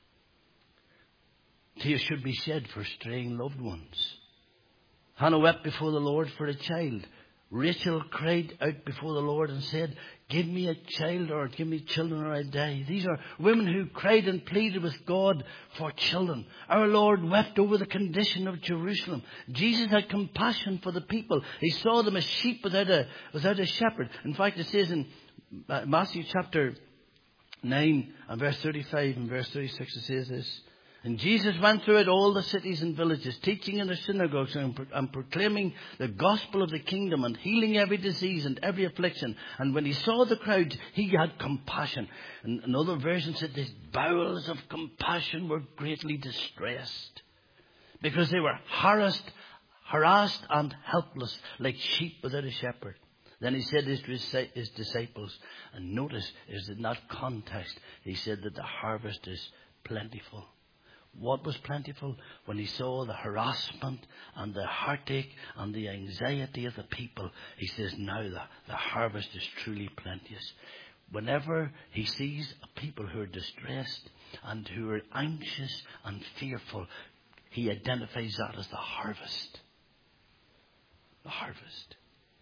Tears should be shed for straying loved ones. Hannah wept before the Lord for a child. Rachel cried out before the Lord and said, give me a child, or give me children, or I die. These are women who cried and pleaded with God for children. Our Lord wept over the condition of Jerusalem. Jesus had compassion for the people. He saw them as sheep without a shepherd. In fact, it says in Matthew chapter 9 and verse 35 and verse 36, it says this. And Jesus went throughout all the cities and villages, teaching in their synagogues and proclaiming the gospel of the kingdom and healing every disease and every affliction. And when he saw the crowds, he had compassion. And another version said the bowels of compassion were greatly distressed, because they were harassed and helpless, like sheep without a shepherd. Then he said to his disciples, and notice is in that context, he said that the harvest is plentiful. What was plentiful? When he saw the harassment and the heartache and the anxiety of the people, he says, now the harvest is truly plenteous. Whenever he sees people who are distressed and who are anxious and fearful, he identifies that as the harvest. The harvest.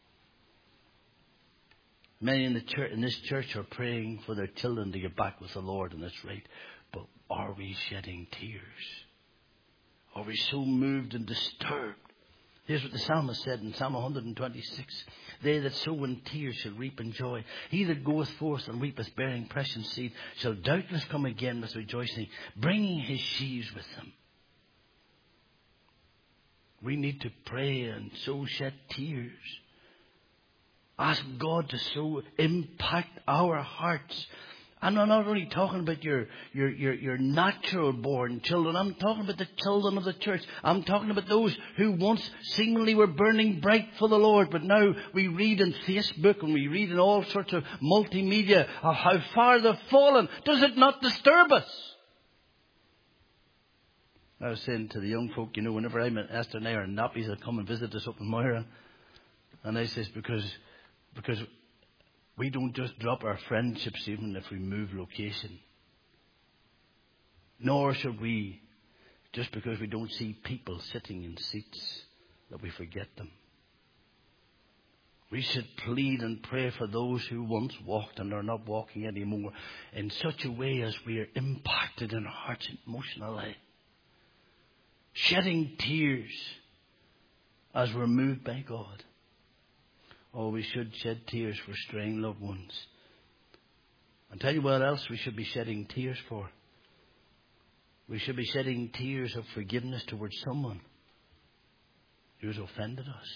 Many in this church are praying for their children to get back with the Lord, and that's right. But are we shedding tears? Are we so moved and disturbed? Here's what the psalmist said in Psalm 126. They that sow in tears shall reap in joy. He that goeth forth and weepeth bearing precious seed shall doubtless come again with rejoicing, bringing his sheaves with him. We need to pray and so shed tears. Ask God to so impact our hearts. And I'm not only talking about your natural born children. I'm talking about the children of the church. I'm talking about those who once seemingly were burning bright for the Lord, but now we read in Facebook and we read in all sorts of multimedia of how far they've fallen. Does it not disturb us? I was saying to the young folk, whenever Esther and I are in nappies, they'll come and visit us up in Moira. And I says, because we don't just drop our friendships even if we move location. Nor should we, just because we don't see people sitting in seats, that we forget them. We should plead and pray for those who once walked and are not walking anymore, in such a way as we are impacted in our hearts emotionally. Shedding tears as we're moved by God. Oh, we should shed tears for straying loved ones. I'll tell you what else we should be shedding tears for. We should be shedding tears of forgiveness towards someone who has offended us.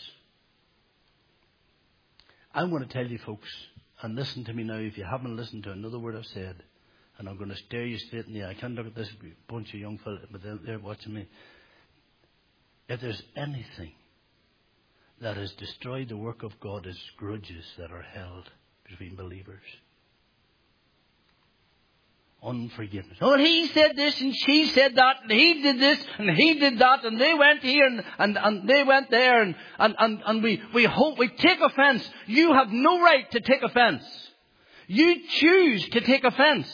I want to tell you, folks, and listen to me now if you haven't listened to another word I've said, and I'm going to stare you straight in the eye. I can't look at this bunch of young fellas, but they're watching me. If there's anything that has destroyed the work of God, it's grudges that are held between believers. Unforgiveness. Oh, he said this and she said that, and he did this and he did that, and they went here and they went there, and we take offense. You have no right to take offense. You choose to take offense.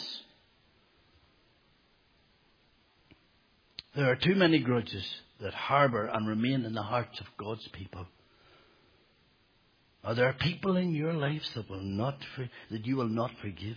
There are too many grudges that harbour and remain in the hearts of God's people. Are there people in your lives that you will not forgive?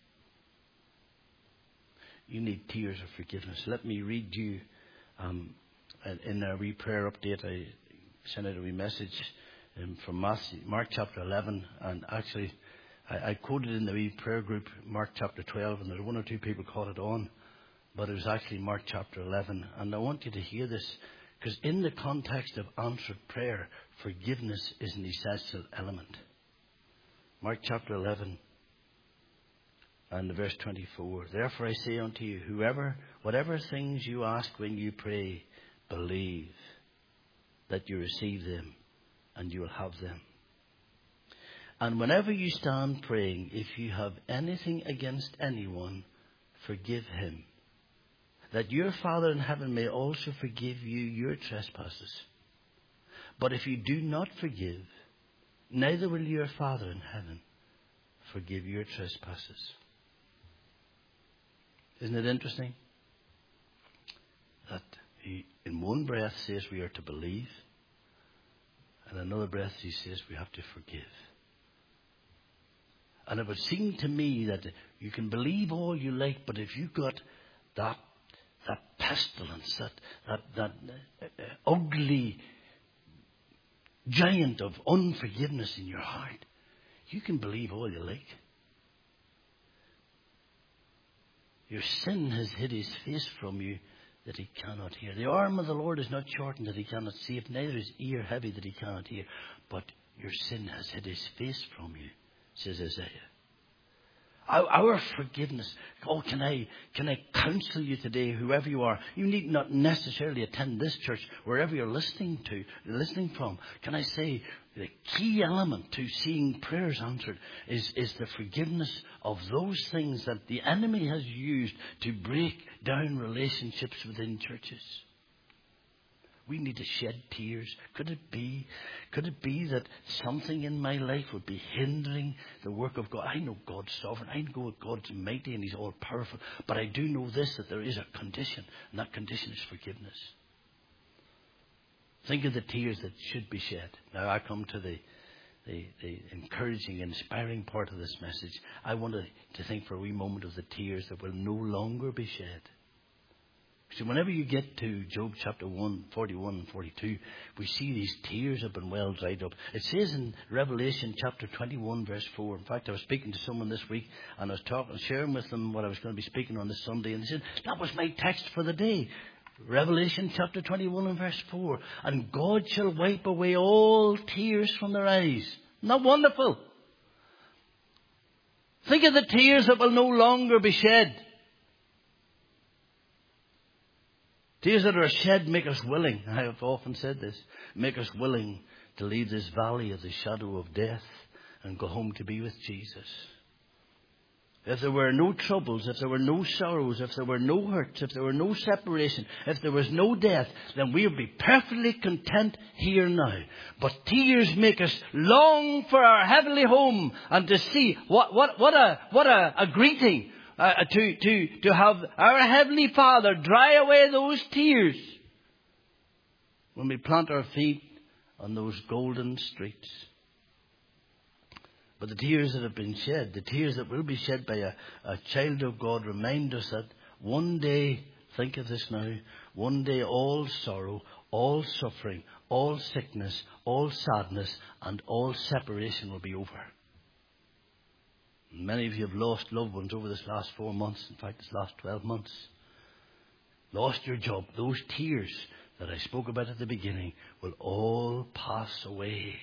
You need tears of forgiveness. Let me read you in a wee prayer update. I sent out a wee message from Mark chapter 11, and actually I quoted in the wee prayer group Mark chapter 12, and there's one or two people caught it on, but it was actually Mark chapter 11. And I want you to hear this, because in the context of answered prayer, forgiveness is an essential element. Mark chapter 11 and verse 24. Therefore I say unto you, whatever things you ask when you pray, believe that you receive them and you will have them. And whenever you stand praying, if you have anything against anyone, forgive him, that your Father in heaven may also forgive you your trespasses. But if you do not forgive, neither will your Father in heaven forgive your trespasses. Isn't it interesting that he, in one breath, says we are to believe, and in another breath he says we have to forgive. And it would seem to me that you can believe all you like, but if you've got that pestilence, that ugly giant of unforgiveness in your heart, you can believe all you like. Your sin has hid his face from you that he cannot hear. The arm of the Lord is not shortened that he cannot save, neither is ear heavy that he cannot hear. But your sin has hid his face from you, says Isaiah. Our forgiveness. Oh, can I counsel you today, whoever you are? You need not necessarily attend this church, wherever you're listening from. Can I say the key element to seeing prayers answered is the forgiveness of those things that the enemy has used to break down relationships within churches. We need to shed tears. Could it be that something in my life would be hindering the work of God? I know God's sovereign. I know God's mighty and he's all powerful. But I do know this, that there is a condition, and that condition is forgiveness. Think of the tears that should be shed. Now I come to the encouraging, inspiring part of this message. I want to think for a wee moment of the tears that will no longer be shed. So whenever you get to Job chapter 1, 41 and 42, we see these tears have been well dried up. It says in Revelation chapter 21 verse 4. In fact, I was speaking to someone this week and I was sharing with them what I was going to be speaking on this Sunday. And they said, that was my text for the day. Revelation chapter 21 and verse 4. And God shall wipe away all tears from their eyes. Isn't that wonderful? Think of the tears that will no longer be shed. Tears that are shed make us willing. I have often said this. Make us willing to leave this valley of the shadow of death and go home to be with Jesus. If there were no troubles, if there were no sorrows, if there were no hurts, if there were no separation, if there was no death, then we would be perfectly content here now. But tears make us long for our heavenly home and to see what a greeting. To have our Heavenly Father dry away those tears when we plant our feet on those golden streets. But the tears that have been shed, the tears that will be shed by a child of God, remind us that one day, think of this now, one day all sorrow, all suffering, all sickness, all sadness and all separation will be over. Many of you have lost loved ones over this last 4 months. In fact, this last 12 months. lost your job, those tears that I spoke about at the beginning will all pass away.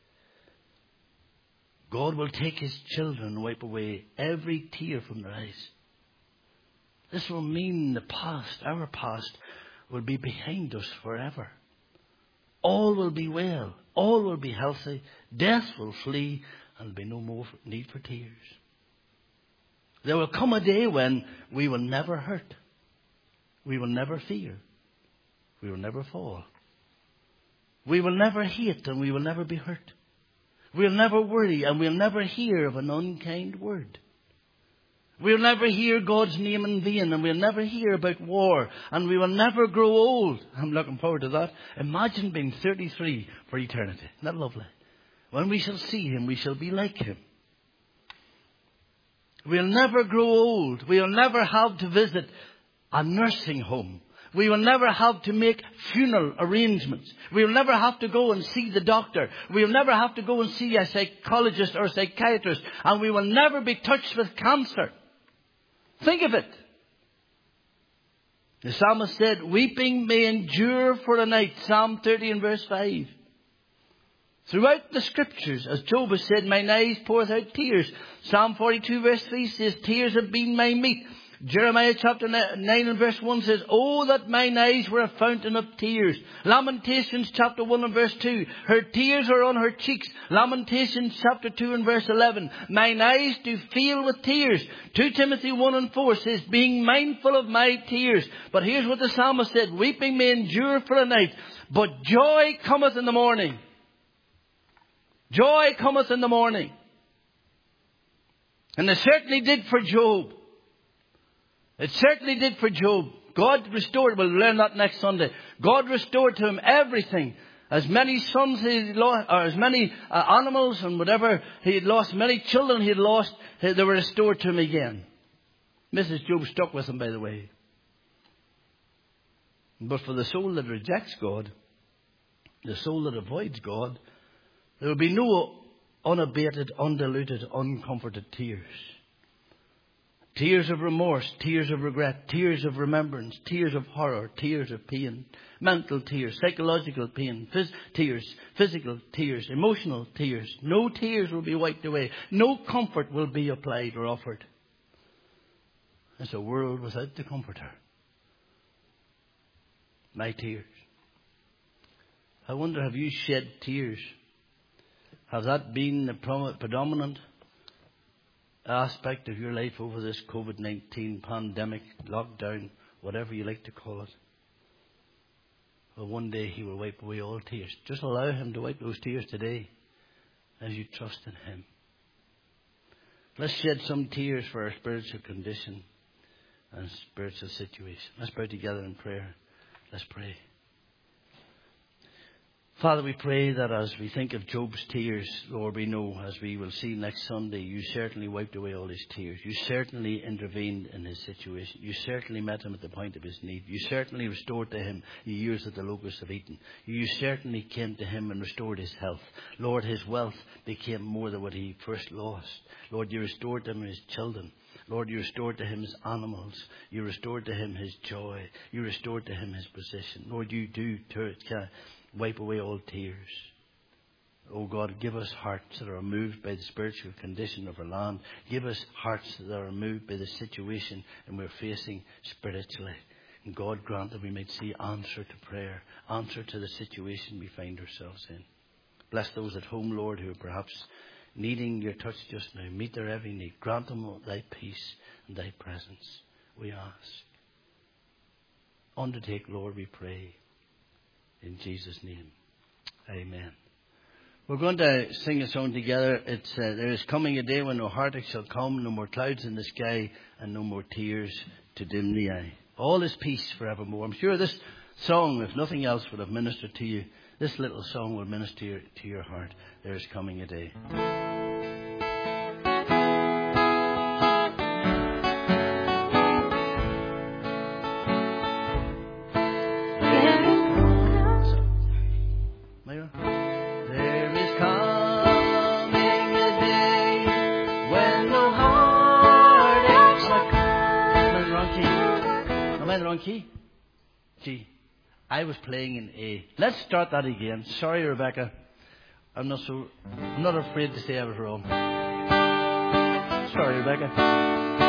God will take his children and wipe away every tear from their eyes. This will mean the past, our past, will be behind us forever. All will be well. All will be healthy. Death will flee, and there will be no more need for tears. There will come a day when we will never hurt. We will never fear. We will never fall. We will never hate, and we will never be hurt. We'll never worry, and we'll never hear of an unkind word. We'll never hear God's name in vain, and we'll never hear about war, and we will never grow old. I'm looking forward to that. Imagine being 33 for eternity. Isn't that lovely? When we shall see him, we shall be like him. We'll never grow old. We'll never have to visit a nursing home. We will never have to make funeral arrangements. We will never have to go and see the doctor. We will never have to go and see a psychologist or a psychiatrist. And we will never be touched with cancer. Think of it. The psalmist said, weeping may endure for a night. Psalm 30 and verse 5. Throughout the scriptures, as Job has said, mine eyes poureth out tears. Psalm 42 verse 3 says, tears have been my meat. Jeremiah chapter 9 and verse 1 says, oh, that mine eyes were a fountain of tears. Lamentations chapter 1 and verse 2, her tears are on her cheeks. Lamentations chapter 2 and verse 11, mine eyes do fail with tears. 2 Timothy 1 and 4 says, being mindful of my tears. But here's what the psalmist said, weeping may endure for a night, but joy cometh in the morning. Joy cometh in the morning. And it certainly did for Job. It certainly did for Job. God restored, we'll learn that next Sunday. God restored to him everything. As many sons he had lost, or as many animals and whatever he had lost, many children he had lost, they were restored to him again. Mrs. Job stuck with him, by the way. But for the soul that rejects God, the soul that avoids God, there will be no unabated, undiluted, uncomforted tears. Tears of remorse, tears of regret, tears of remembrance, tears of horror, tears of pain, mental tears, psychological pain, tears, physical tears, emotional tears. No tears will be wiped away. No comfort will be applied or offered. It's a world without the Comforter. My tears. I wonder, have you shed tears? Has that been the predominant aspect of your life over this COVID-19 pandemic, lockdown, whatever you like to call it? Well, one day he will wipe away all tears. Just allow him to wipe those tears today as you trust in him. Let's shed some tears for our spiritual condition and spiritual situation. Let's bow together in prayer. Let's pray. Father, we pray that as we think of Job's tears, Lord, we know, as we will see next Sunday, you certainly wiped away all his tears. You certainly intervened in his situation. You certainly met him at the point of his need. You certainly restored to him the years that the locusts have eaten. You certainly came to him and restored his health. Lord, his wealth became more than what he first lost. Lord, you restored to him his children. Lord, you restored to him his animals. You restored to him his joy. You restored to him his position. Lord, you do wipe away all tears. Oh God, give us hearts that are moved by the spiritual condition of our land. Give us hearts that are moved by the situation and we're facing spiritually. And God, grant that we might see answer to prayer, answer to the situation we find ourselves in. Bless those at home, Lord, who are perhaps needing your touch just now. Meet their every need. Grant them thy peace and thy presence, we ask. Undertake, Lord, we pray. In Jesus' name. Amen. We're going to sing a song together. It's there is coming a day when no heartache shall come, no more clouds in the sky, and no more tears to dim the eye. All is peace forevermore. I'm sure this song, if nothing else, would have ministered to you. This little song will minister to your heart. There is coming a day. Key. G. I was playing in A. Let's start that again. Sorry, Rebecca. I'm not afraid to say I was wrong. Sorry, Rebecca.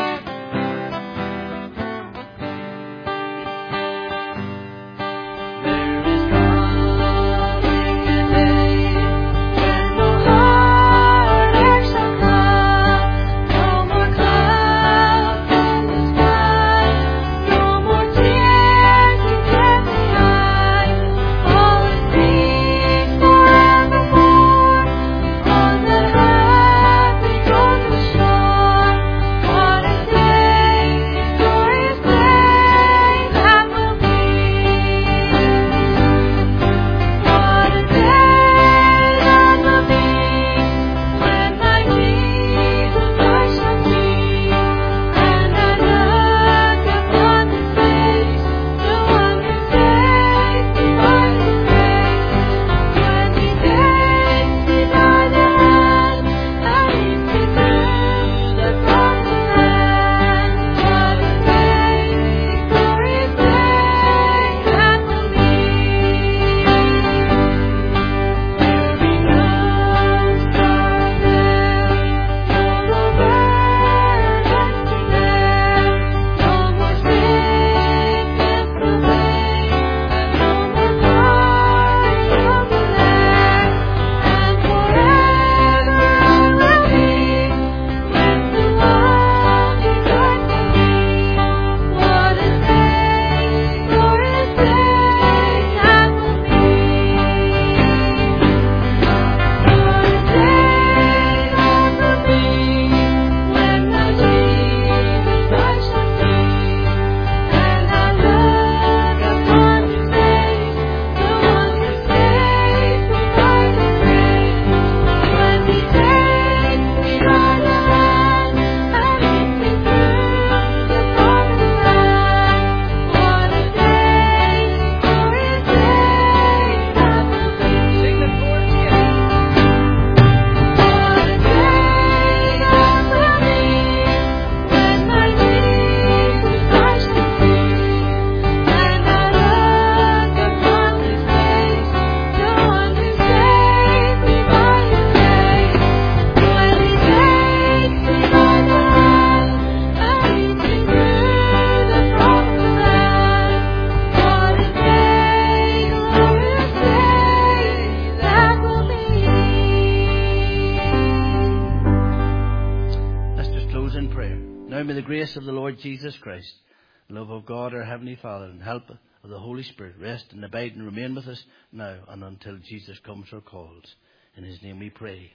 Of the Lord Jesus Christ, the love of God our Heavenly Father, and help of the Holy Spirit rest and abide and remain with us now and until Jesus comes or calls. In His name we pray.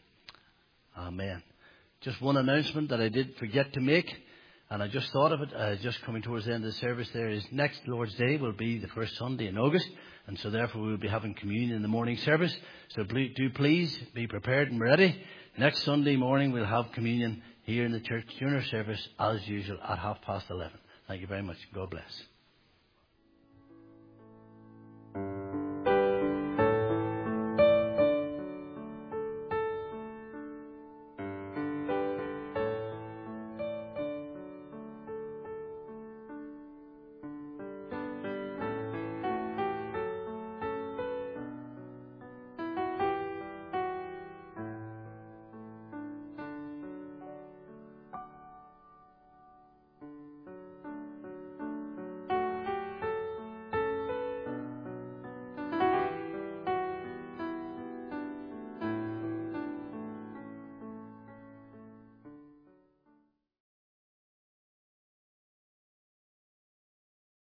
Amen. Just one announcement that I did forget to make, and I just thought of it just coming towards the end of the service there, is next Lord's Day will be the first Sunday in August, and so therefore we will be having communion in the morning service. So do please be prepared and ready. Next Sunday morning we'll have communion here in the church during our service as usual at 11:30. Thank you very much. God bless.